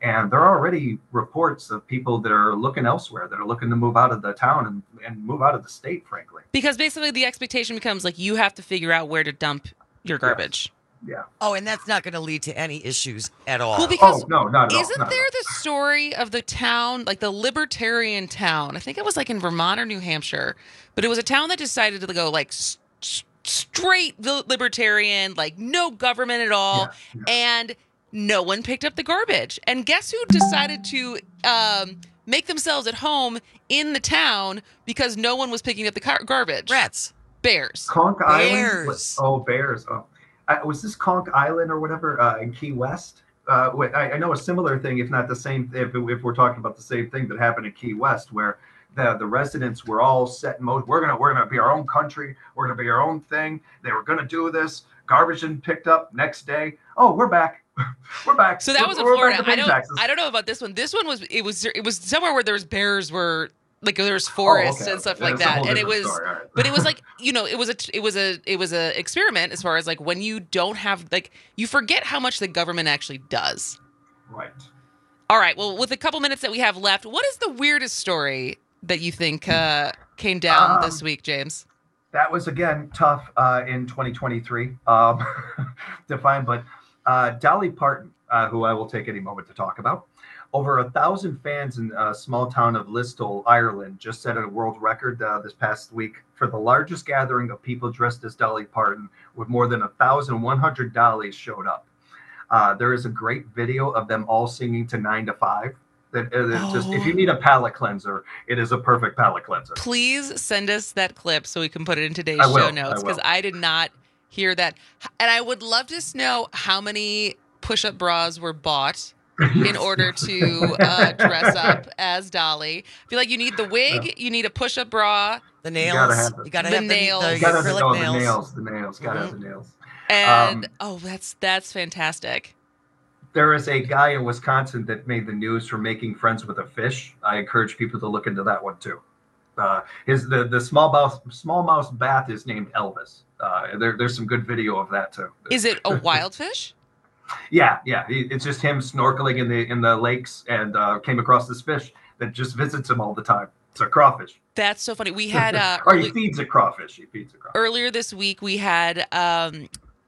And there are already reports of people that are looking elsewhere, that are looking to move out of the town and, and move out of the state, frankly.
Because basically the expectation becomes like you have to figure out where to dump your garbage.
Yes. Yeah.
Oh, and that's not going to lead to any issues at all.
Well, because
oh, no, not at
isn't
all. Not
there
at all.
the story of the town, like the libertarian town? I think it was like in Vermont or New Hampshire, but it was a town that decided to go like s- s- straight libertarian, like no government at all,
Yeah, yeah.
and no one picked up the garbage. And guess who decided to um, make themselves at home in the town because no one was picking up the car- garbage?
Rats.
Bears.
Conch Island?
Bears.
Oh, bears. Oh. Uh, was this Conch Island or whatever uh, in Key West? Uh, wait, I, I know a similar thing, if not the same, if, if we're talking about the same thing that happened in Key West, where the the residents were all set in mode. We're gonna we're gonna be our own country. We're gonna be our own thing. They were gonna do this. Garbage and picked up next day. Oh, we're back. We're back.
So that
We're-
was in
we're
Florida.
back to
I
paying
don't.
taxes.
I don't know about this one. This one was. It was. It was somewhere where there's bears were like there was forests
Oh, okay.
and stuff
Yeah,
like
it's a whole
that, and it was.
different story. All right.
But it was like you know, it was a. It was a. It was a experiment as far as like when you don't have like you forget how much the government actually does.
Right.
All right. Well, with a couple minutes that we have left, what is the weirdest story that you think uh, came down
Um,
this week, James?
That was again tough uh, in twenty twenty-three um, to find, but uh, Dolly Parton, uh, who I will take any moment to talk about, over a thousand fans in a small town of Listowel, Ireland, just set a world record uh, this past week for the largest gathering of people dressed as Dolly Parton, with more than a thousand one hundred dollies showed up. Uh, there is a great video of them all singing to Nine to Five. That uh, just if you need a palate cleanser, it is a perfect palate cleanser.
Please send us that clip so we can put it in today's
I will,
show
I
notes because
will.
I, did not hear that. And I would love to know how many push-up bras were bought in order to uh, dress up as Dolly. I feel like you need the wig, you need a push-up bra,
The
You
nails.
gotta have it.
You gotta
The
have the
nails.
the
You gotta have the,
acrylic
oh, the
nails.
nails. The nails. Gotta have the nails.
and
Um,
oh, that's that's fantastic.
There is a guy in Wisconsin that made the news for making friends with a fish. I encourage people to look into that one too. Uh, his the the small mouse small mouse bath is named Elvis. Uh, there, there's some good video of that too.
Is it a wild fish?
Yeah, yeah. He- It's just him snorkeling in the in the lakes and uh, came across this fish that just visits him all the time. It's a crawfish.
That's so funny. We had uh,
or he
early-
feeds a crawfish. He feeds a crawfish.
earlier this week we had um,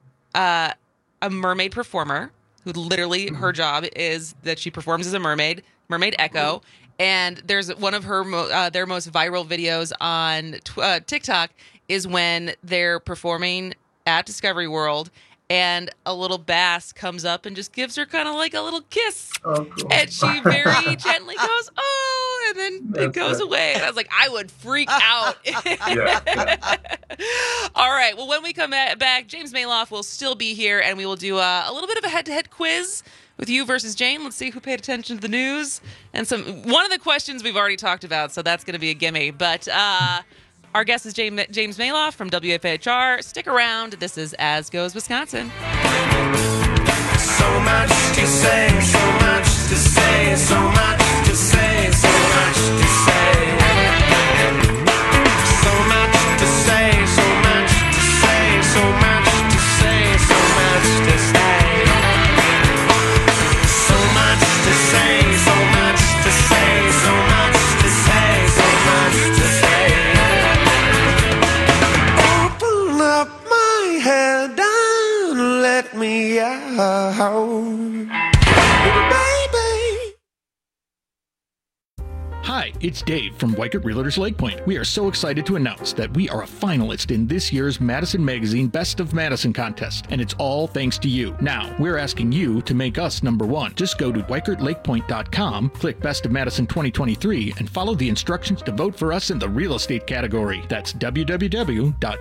uh, a mermaid performer who literally her job is that she performs as a mermaid, Mermaid Echo. And there's one of her mo- uh, their most viral videos on tw- uh, TikTok is when they're performing at Discovery World and a little bass comes up and just gives her kind of like a little kiss.
Oh, cool.
And she very gently goes, oh, and then it
That's
goes
it.
away. And I was like, I would freak out.
Yeah, yeah.
All right. Well, when we come a- back, James Maloff will still be here, and we will do uh, a little bit of a head-to-head quiz with you versus Jane. Let's see who paid attention to the news. And some one of the questions we've already talked about, so that's going to be a gimme. But uh, our guest is James, James Maloff from W F H R. Stick around. This is As Goes Wisconsin.
So much to say, so much to say, so much to say, so much to say. So much to say, so much to say, so much to say, so much to say. So much to say, so much to say, so much to say, so much to say. Open up my head and let me out.
Hi, it's Dave from Weikert Realtors Lake Point. We are so excited to announce that we are a finalist in this year's Madison Magazine Best of Madison contest, and it's all thanks to you. Now, we're asking you to make us number one. Just go to Weikert Lake Point dot com, click Best of Madison twenty twenty-three, and follow the instructions to vote for us in the real estate category. That's w w w dot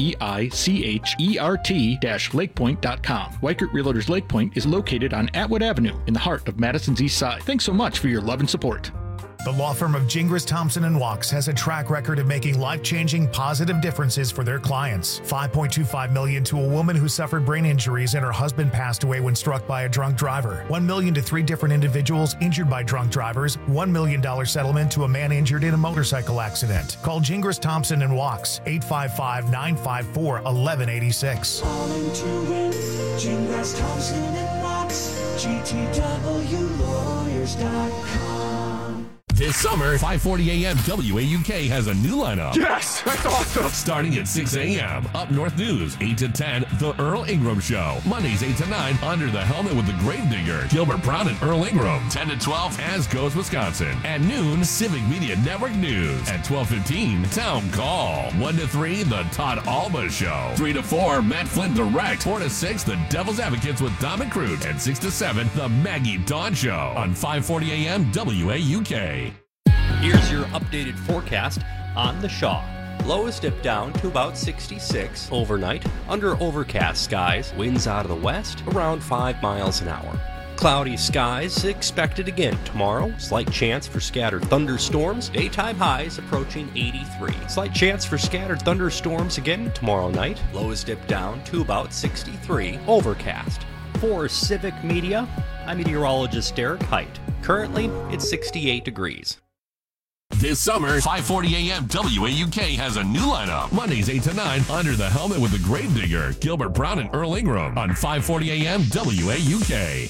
weikert dash lakepoint dot com. Weikert Realtors Lake Point is located on Atwood Avenue in the heart of Madison's East Side. Thanks so much for your love and support.
The law firm of Gingras, Thompson and Walks has a track record of making life-changing positive differences for their clients. five point two five million dollars to a woman who suffered brain injuries and her husband passed away when struck by a drunk driver. one million dollars to three different individuals injured by drunk drivers. one million dollars settlement to a man injured in a motorcycle accident. Call Gingras, Thompson and Walks, eight five five, nine five four, one one eight six.
All into it, Gingras, Thompson and Watts. G T W lawyers dot com.
This summer, five forty a.m. W A U K has a new lineup.
Yes, that's awesome.
Starting at six a.m. Up North News, eight to ten, The Earl Ingram Show. Mondays, eight to nine, Under the Helmet with the Gravedigger, Gilbert Brown and Earl Ingram. ten to twelve, As Goes Wisconsin. At noon, Civic Media Network News. At twelve fifteen, Town Call. one to three, The Todd Alba Show. three to four, Matt Flynn Direct. four to six, The Devil's Advocates with Dom and Crute. And six to seven, The Maggie Dawn Show on five forty a.m. W A U K.
Here's your updated forecast on the Shaw. Lows dip down to about sixty-six overnight, under overcast skies, winds out of the west around five miles an hour. Cloudy skies expected again tomorrow. Slight chance for scattered thunderstorms. Daytime highs approaching eighty-three. Slight chance for scattered thunderstorms again tomorrow night. Lows dip down to about sixty-three. Overcast. For Civic Media, I'm meteorologist Derek Height. Currently, it's sixty-eight degrees.
This summer, five forty a.m. W A U K has a new lineup. Mondays, eight to nine, Under the Helmet with the Gravedigger, Gilbert Brown and Earl Ingram on five forty a.m. W A U K.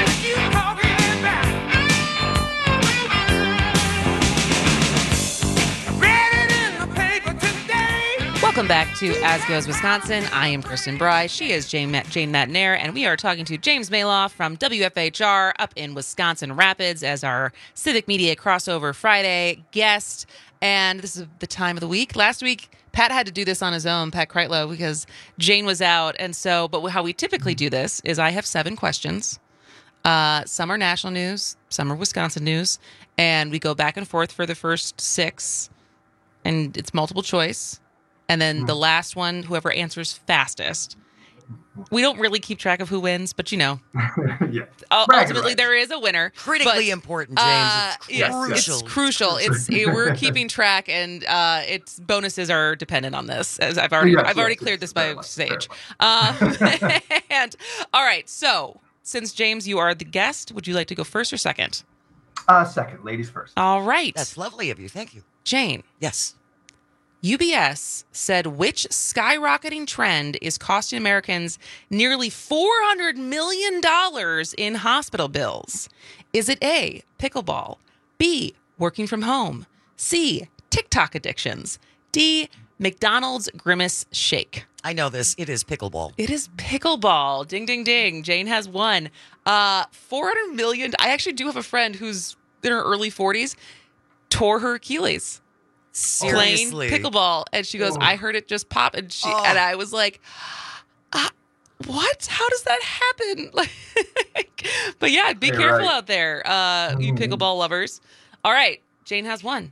Welcome back to As Goes Wisconsin. I am Kristen Bry. She is Jane, Jane Matnair, and we are talking to James Maloff from W F H R up in Wisconsin Rapids as our Civic Media Crossover Friday guest. And this is the time of the week. Last week, Pat had to do this on his own, Pat Kreitlow, because Jane was out. And so, but how we typically do this is I have seven questions. Uh, some are national news, some are Wisconsin news, and we go back and forth for the first six, and it's multiple choice. And then the last one, whoever answers fastest. We don't really keep track of who wins, but you know.
yeah.
Ultimately, there is a winner.
Critically
but,
important, James.
Uh,
it's
yes,
crucial.
It's crucial. It's it, we're keeping track, and uh, its bonuses are dependent on this. As I've already,
Yes,
I've
yes,
already
yes,
cleared this
very
by
much,
stage. Um, and all right, so since James, you are the guest, would you like to go first or second?
Uh, second, ladies first.
All right.
That's lovely of you. Thank you.
Jane.
Yes.
U B S said which skyrocketing trend is costing Americans nearly four hundred million dollars in hospital bills? Is it A, pickleball, B, working from home, C, TikTok addictions, D, McDonald's Grimace Shake?
I know this. It is pickleball.
It is pickleball. Ding, ding, ding. Jane has one. Uh, four hundred million dollars. I actually do have a friend who's in her early forties, tore her Achilles.
Seriously.
Playing pickleball, and she goes,
Oh.
I heard it just pop, and she
Oh.
and I was like, uh, what? How does that happen? Like, but yeah, be
You're
careful
right.
out there, uh, you
Mhm.
pickleball lovers. All right, Jane has one.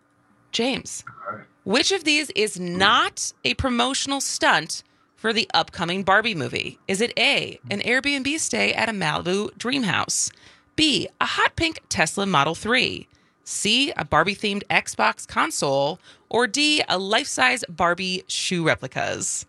James,
All right.
which of these is not a promotional stunt for the upcoming Barbie movie? Is it A, an Airbnb stay at a Malibu dream house, B, a hot pink Tesla Model three, C, a Barbie-themed Xbox console, or D, a life-size Barbie shoe replicas?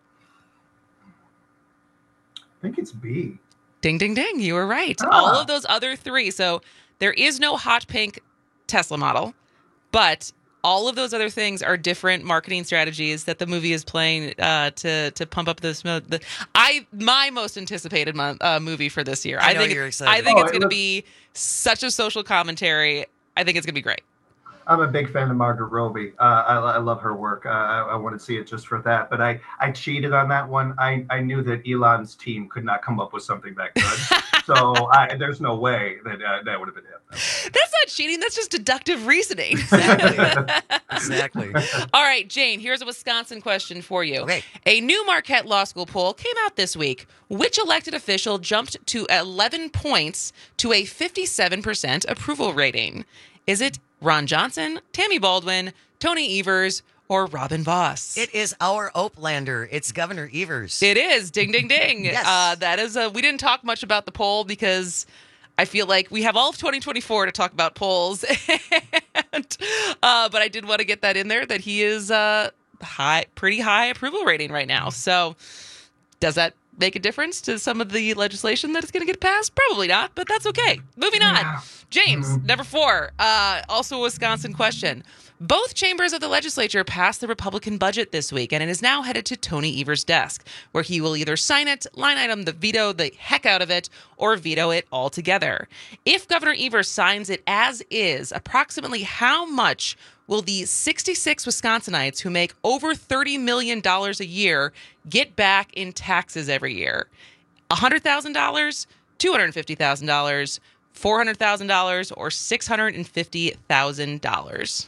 I think it's B.
Ding, ding, ding. You were right.
Ah.
All of those other three. So there is no hot pink Tesla model, but all of those other things are different marketing strategies that the movie is playing uh, to to pump up this. The, I my most anticipated mo- uh, movie for this year.
I know
think
you're
it-
excited.
I think
Oh,
it's
it
going to
looks-
be such a social commentary. I think it's going to be great.
I'm a big fan of Margaret Robbie. Uh, I, I love her work. Uh, I, I want to see it just for that. But I, I cheated on that one. I, I knew that Elon's team could not come up with something that good. so I, there's no way that uh, that would have been him.
That's not cheating. That's just deductive reasoning.
Exactly. exactly.
All right, Jane, here's a Wisconsin question for you.
Okay.
A new Marquette Law School poll came out this week. Which elected official jumped to eleven points to a fifty-seven percent approval rating? Is it Ron Johnson, Tammy Baldwin, Tony Evers, or Robin Voss?
It is our Oaklander. It's Governor Evers.
It is. Ding, ding, ding.
Yes.
Uh, that is a, we didn't talk much about the poll because I feel like we have all of twenty twenty-four to talk about polls. and, uh, but I did want to get that in there that he is uh, high, pretty high approval rating right now. So does that make a difference to some of the legislation that is going to get passed? Probably not, but that's okay. Moving on. James, number four, uh, also a Wisconsin question. Both chambers of the legislature passed the Republican budget this week, and it is now headed to Tony Evers' desk, where he will either sign it, line item the veto the heck out of it, or veto it altogether. If Governor Evers signs it as is, approximately how much will the sixty-six Wisconsinites who make over thirty million dollars a year get back in taxes every year? one hundred thousand dollars, two hundred fifty thousand dollars, four hundred thousand dollars, or six hundred fifty thousand dollars?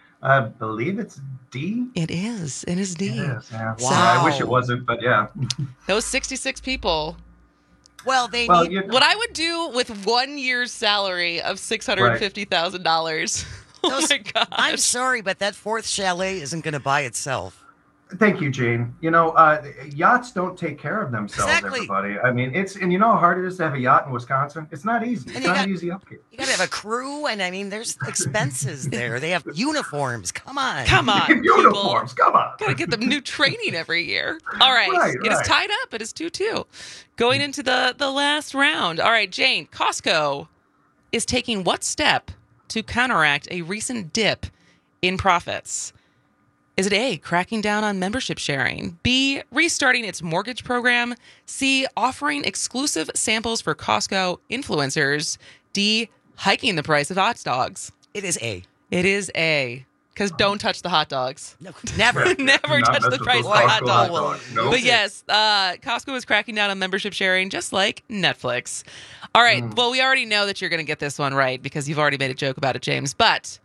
I believe it's D.
It is. It is D.
It is, yeah.
Wow.
I wish it wasn't, but yeah.
Those sixty-six people.
Well, they
Well,
need.
you know-
What I would do with one year's salary of six hundred fifty thousand dollars. Oh
Those-
my God.
I'm sorry, but that fourth chalet isn't going to buy itself.
Thank you, Jane. You know, uh, yachts don't take care of themselves,
Exactly.
everybody. I mean, it's, and you know how hard it is to have a yacht in Wisconsin? It's not easy. It's
And you
not
got-
an easy upkeep.
You got to have a crew, and I mean, there's expenses there. They have uniforms. Come on.
Come on,
Uniforms, come on.
Gotta get them new training every year. All right.
Right,
It is
right.
tied up. It is two two. Going into the, the last round. All right, Jane, Costco is taking what step to counteract a recent dip in profits? Is it A, cracking down on membership sharing? B, restarting its mortgage program? C, offering exclusive samples for Costco influencers? D, hiking the price of hot dogs?
It is A.
It is A. Because don't touch the hot dogs.
No, never.
Never
Not
touch
mess
the
with
price of
those
the hot
Costco
dog.
hot dogs. Nope.
But yes, uh, Costco is cracking down on membership sharing just like Netflix. All right.
Mm.
Well, we already know that you're going to get this one right because you've already made a joke about it, James. But,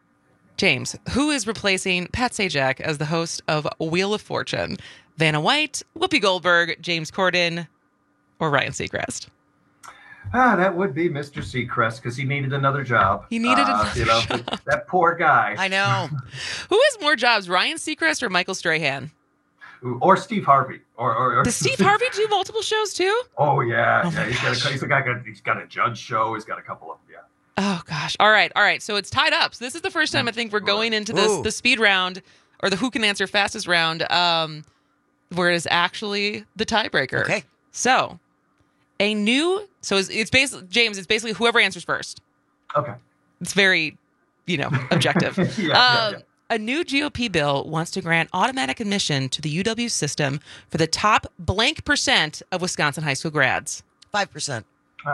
James, who is replacing Pat Sajak as the host of Wheel of Fortune? Vanna White, Whoopi Goldberg, James Corden, or Ryan Seacrest?
Ah, that would be Mister Seacrest because he needed another job.
He needed
Uh,
another
you know,
job.
That poor guy.
I know.
Who has more jobs, Ryan Seacrest or Michael Strahan?
Or Steve Harvey. Or, or, or
Does Steve Harvey do multiple shows too?
Oh yeah,
Oh,
yeah.
my
He's got, a, he's, got, he's got a judge show. He's got a couple of yeah.
Oh gosh. All right. All right. So it's tied up. So this is the first time I think we're going into this
Ooh.
the speed round or the who can answer fastest round, um, where it is actually the tiebreaker.
Okay.
So a new so it's, it's basically James, it's basically whoever answers first.
Okay.
It's very, you know, objective.
Yeah, yeah,
um,
yeah.
A new G O P bill wants to grant automatic admission to the U W system for the top blank percent of Wisconsin high school grads.
Five percent.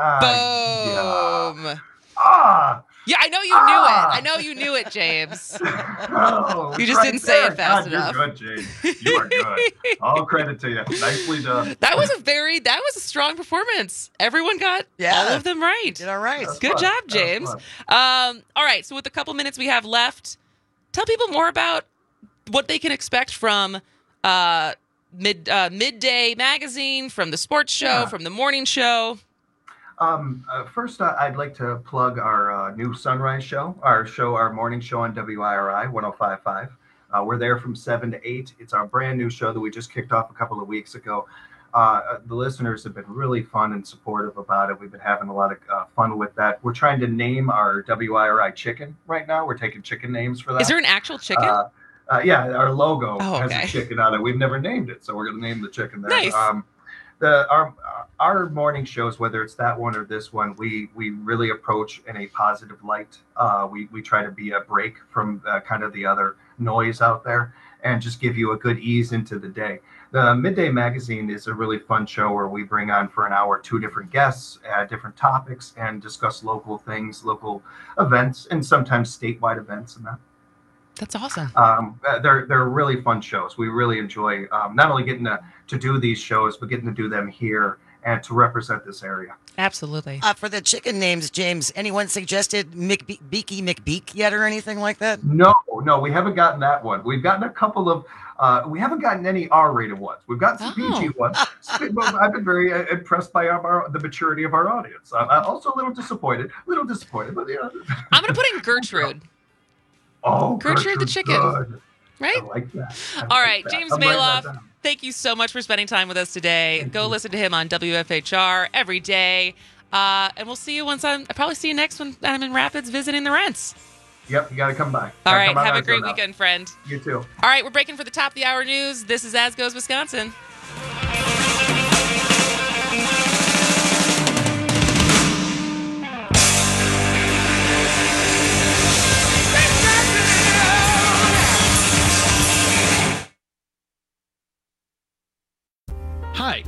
Ah,
Boom.
yeah. Ah.
Yeah, I know you
Ah!
knew it. I know you knew it, James.
Oh,
You just
right
didn't say
there.
it fast
God,
enough.
You're good, Jane. You are good. All credit to you. Nicely done.
That was a very that was a strong performance. Everyone got
Yeah.
all of them right.
Did all right.
That's
Good
fun.
job,
That was
James.
fun.
Um, all right, so with the couple minutes we have left, tell people more about what they can expect from uh, mid uh, midday magazine, from the sports show,
Yeah.
from the morning show.
Um, uh, first, uh, I'd like to plug our uh, new Sunrise show, our show, our morning show on W I R I one oh five point five. Uh, we're there from seven to eight. It's our brand new show that we just kicked off a couple of weeks ago. Uh, the listeners have been really fun and supportive about it. We've been having a lot of uh, fun with that. We're trying to name our W I R I chicken right now. We're taking chicken names for that.
Is there an actual chicken?
Uh, uh, yeah, our logo
Oh,
has
okay.
a chicken on it. We've never named it, so we're going to name the chicken there.
Nice.
Um, the our our morning shows, whether it's that one or this one, we we really approach in a positive light. Uh, we we try to be a break from uh, kind of the other noise out there, and just give you a good ease into the day. The Midday Magazine is a really fun show where we bring on for an hour two different guests, uh, different topics, and discuss local things, local events, and sometimes statewide events and that.
That's awesome.
Um, uh, they're they're really fun shows. We really enjoy um, not only getting to, to do these shows, but getting to do them here and to represent this area.
Absolutely.
Uh, for the chicken names, James, anyone suggested McBe- Beaky McBeak yet or anything like that?
No, no, we haven't gotten that one. We've gotten a couple of. Uh, we haven't gotten any R-rated ones. We've got some
Oh.
P G ones. But I've been very uh, impressed by our, our, the maturity of our audience. I'm I'm also a little disappointed. A little disappointed, but yeah.
I'm gonna put in Gertrude.
Oh,
Gertrude the
Gertrude's
chicken.
good.
Right?
I like that. I
All
like
right,
that.
James
I'm writing that
Maloff,
down.
thank you so much for spending time with us today. Go listen to him on W F H R every day. Uh, and we'll see you once I'm, I'll probably see you next when I'm in Rapids visiting the Rents.
Yep, you got to come by.
All
Gotta
right,
come on
have a
out
great
now.
weekend, friend.
You too.
All right, we're breaking for the top of the hour news. This is As Goes Wisconsin.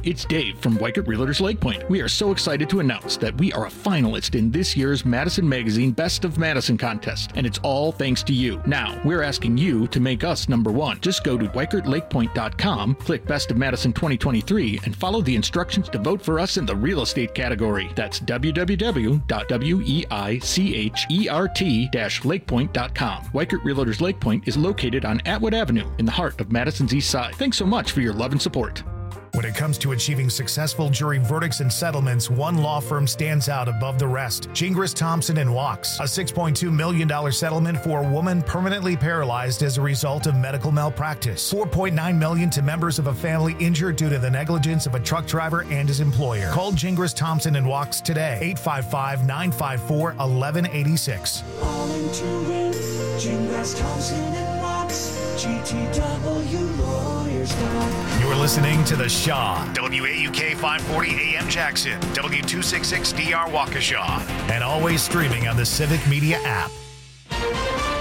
It's Dave from Weichert Realtors Lake Point. We are so excited to announce that we are a finalist in this year's Madison Magazine Best of Madison contest, and it's all thanks to you. Now, we're asking you to make us number one. Just go to weichert lake point dot com, click Best of Madison twenty twenty-three, and follow the instructions to vote for us in the real estate category. That's w w w dot weichert dash lake point dot com. Weichert Realtors Lake Point is located on Atwood Avenue in the heart of Madison's East Side. Thanks so much for your love and support.
When it comes to achieving successful jury verdicts and settlements, one law firm stands out above the rest. Gingras, Thompson and Wachs. A six point two million dollars settlement for a woman permanently paralyzed as a result of medical malpractice. four point nine million dollars to members of a family injured due to the negligence of a truck driver and his employer. Call Gingras, Thompson and Wachs today. eight five five, nine five four, one one eight six.
All into it. Gingras, Thompson and Wachs. G T W Lawyers.
You're listening to The Shaw. W A U K five forty A M Jackson. W two sixty-six D R Waukesha. And always streaming on the Civic Media app.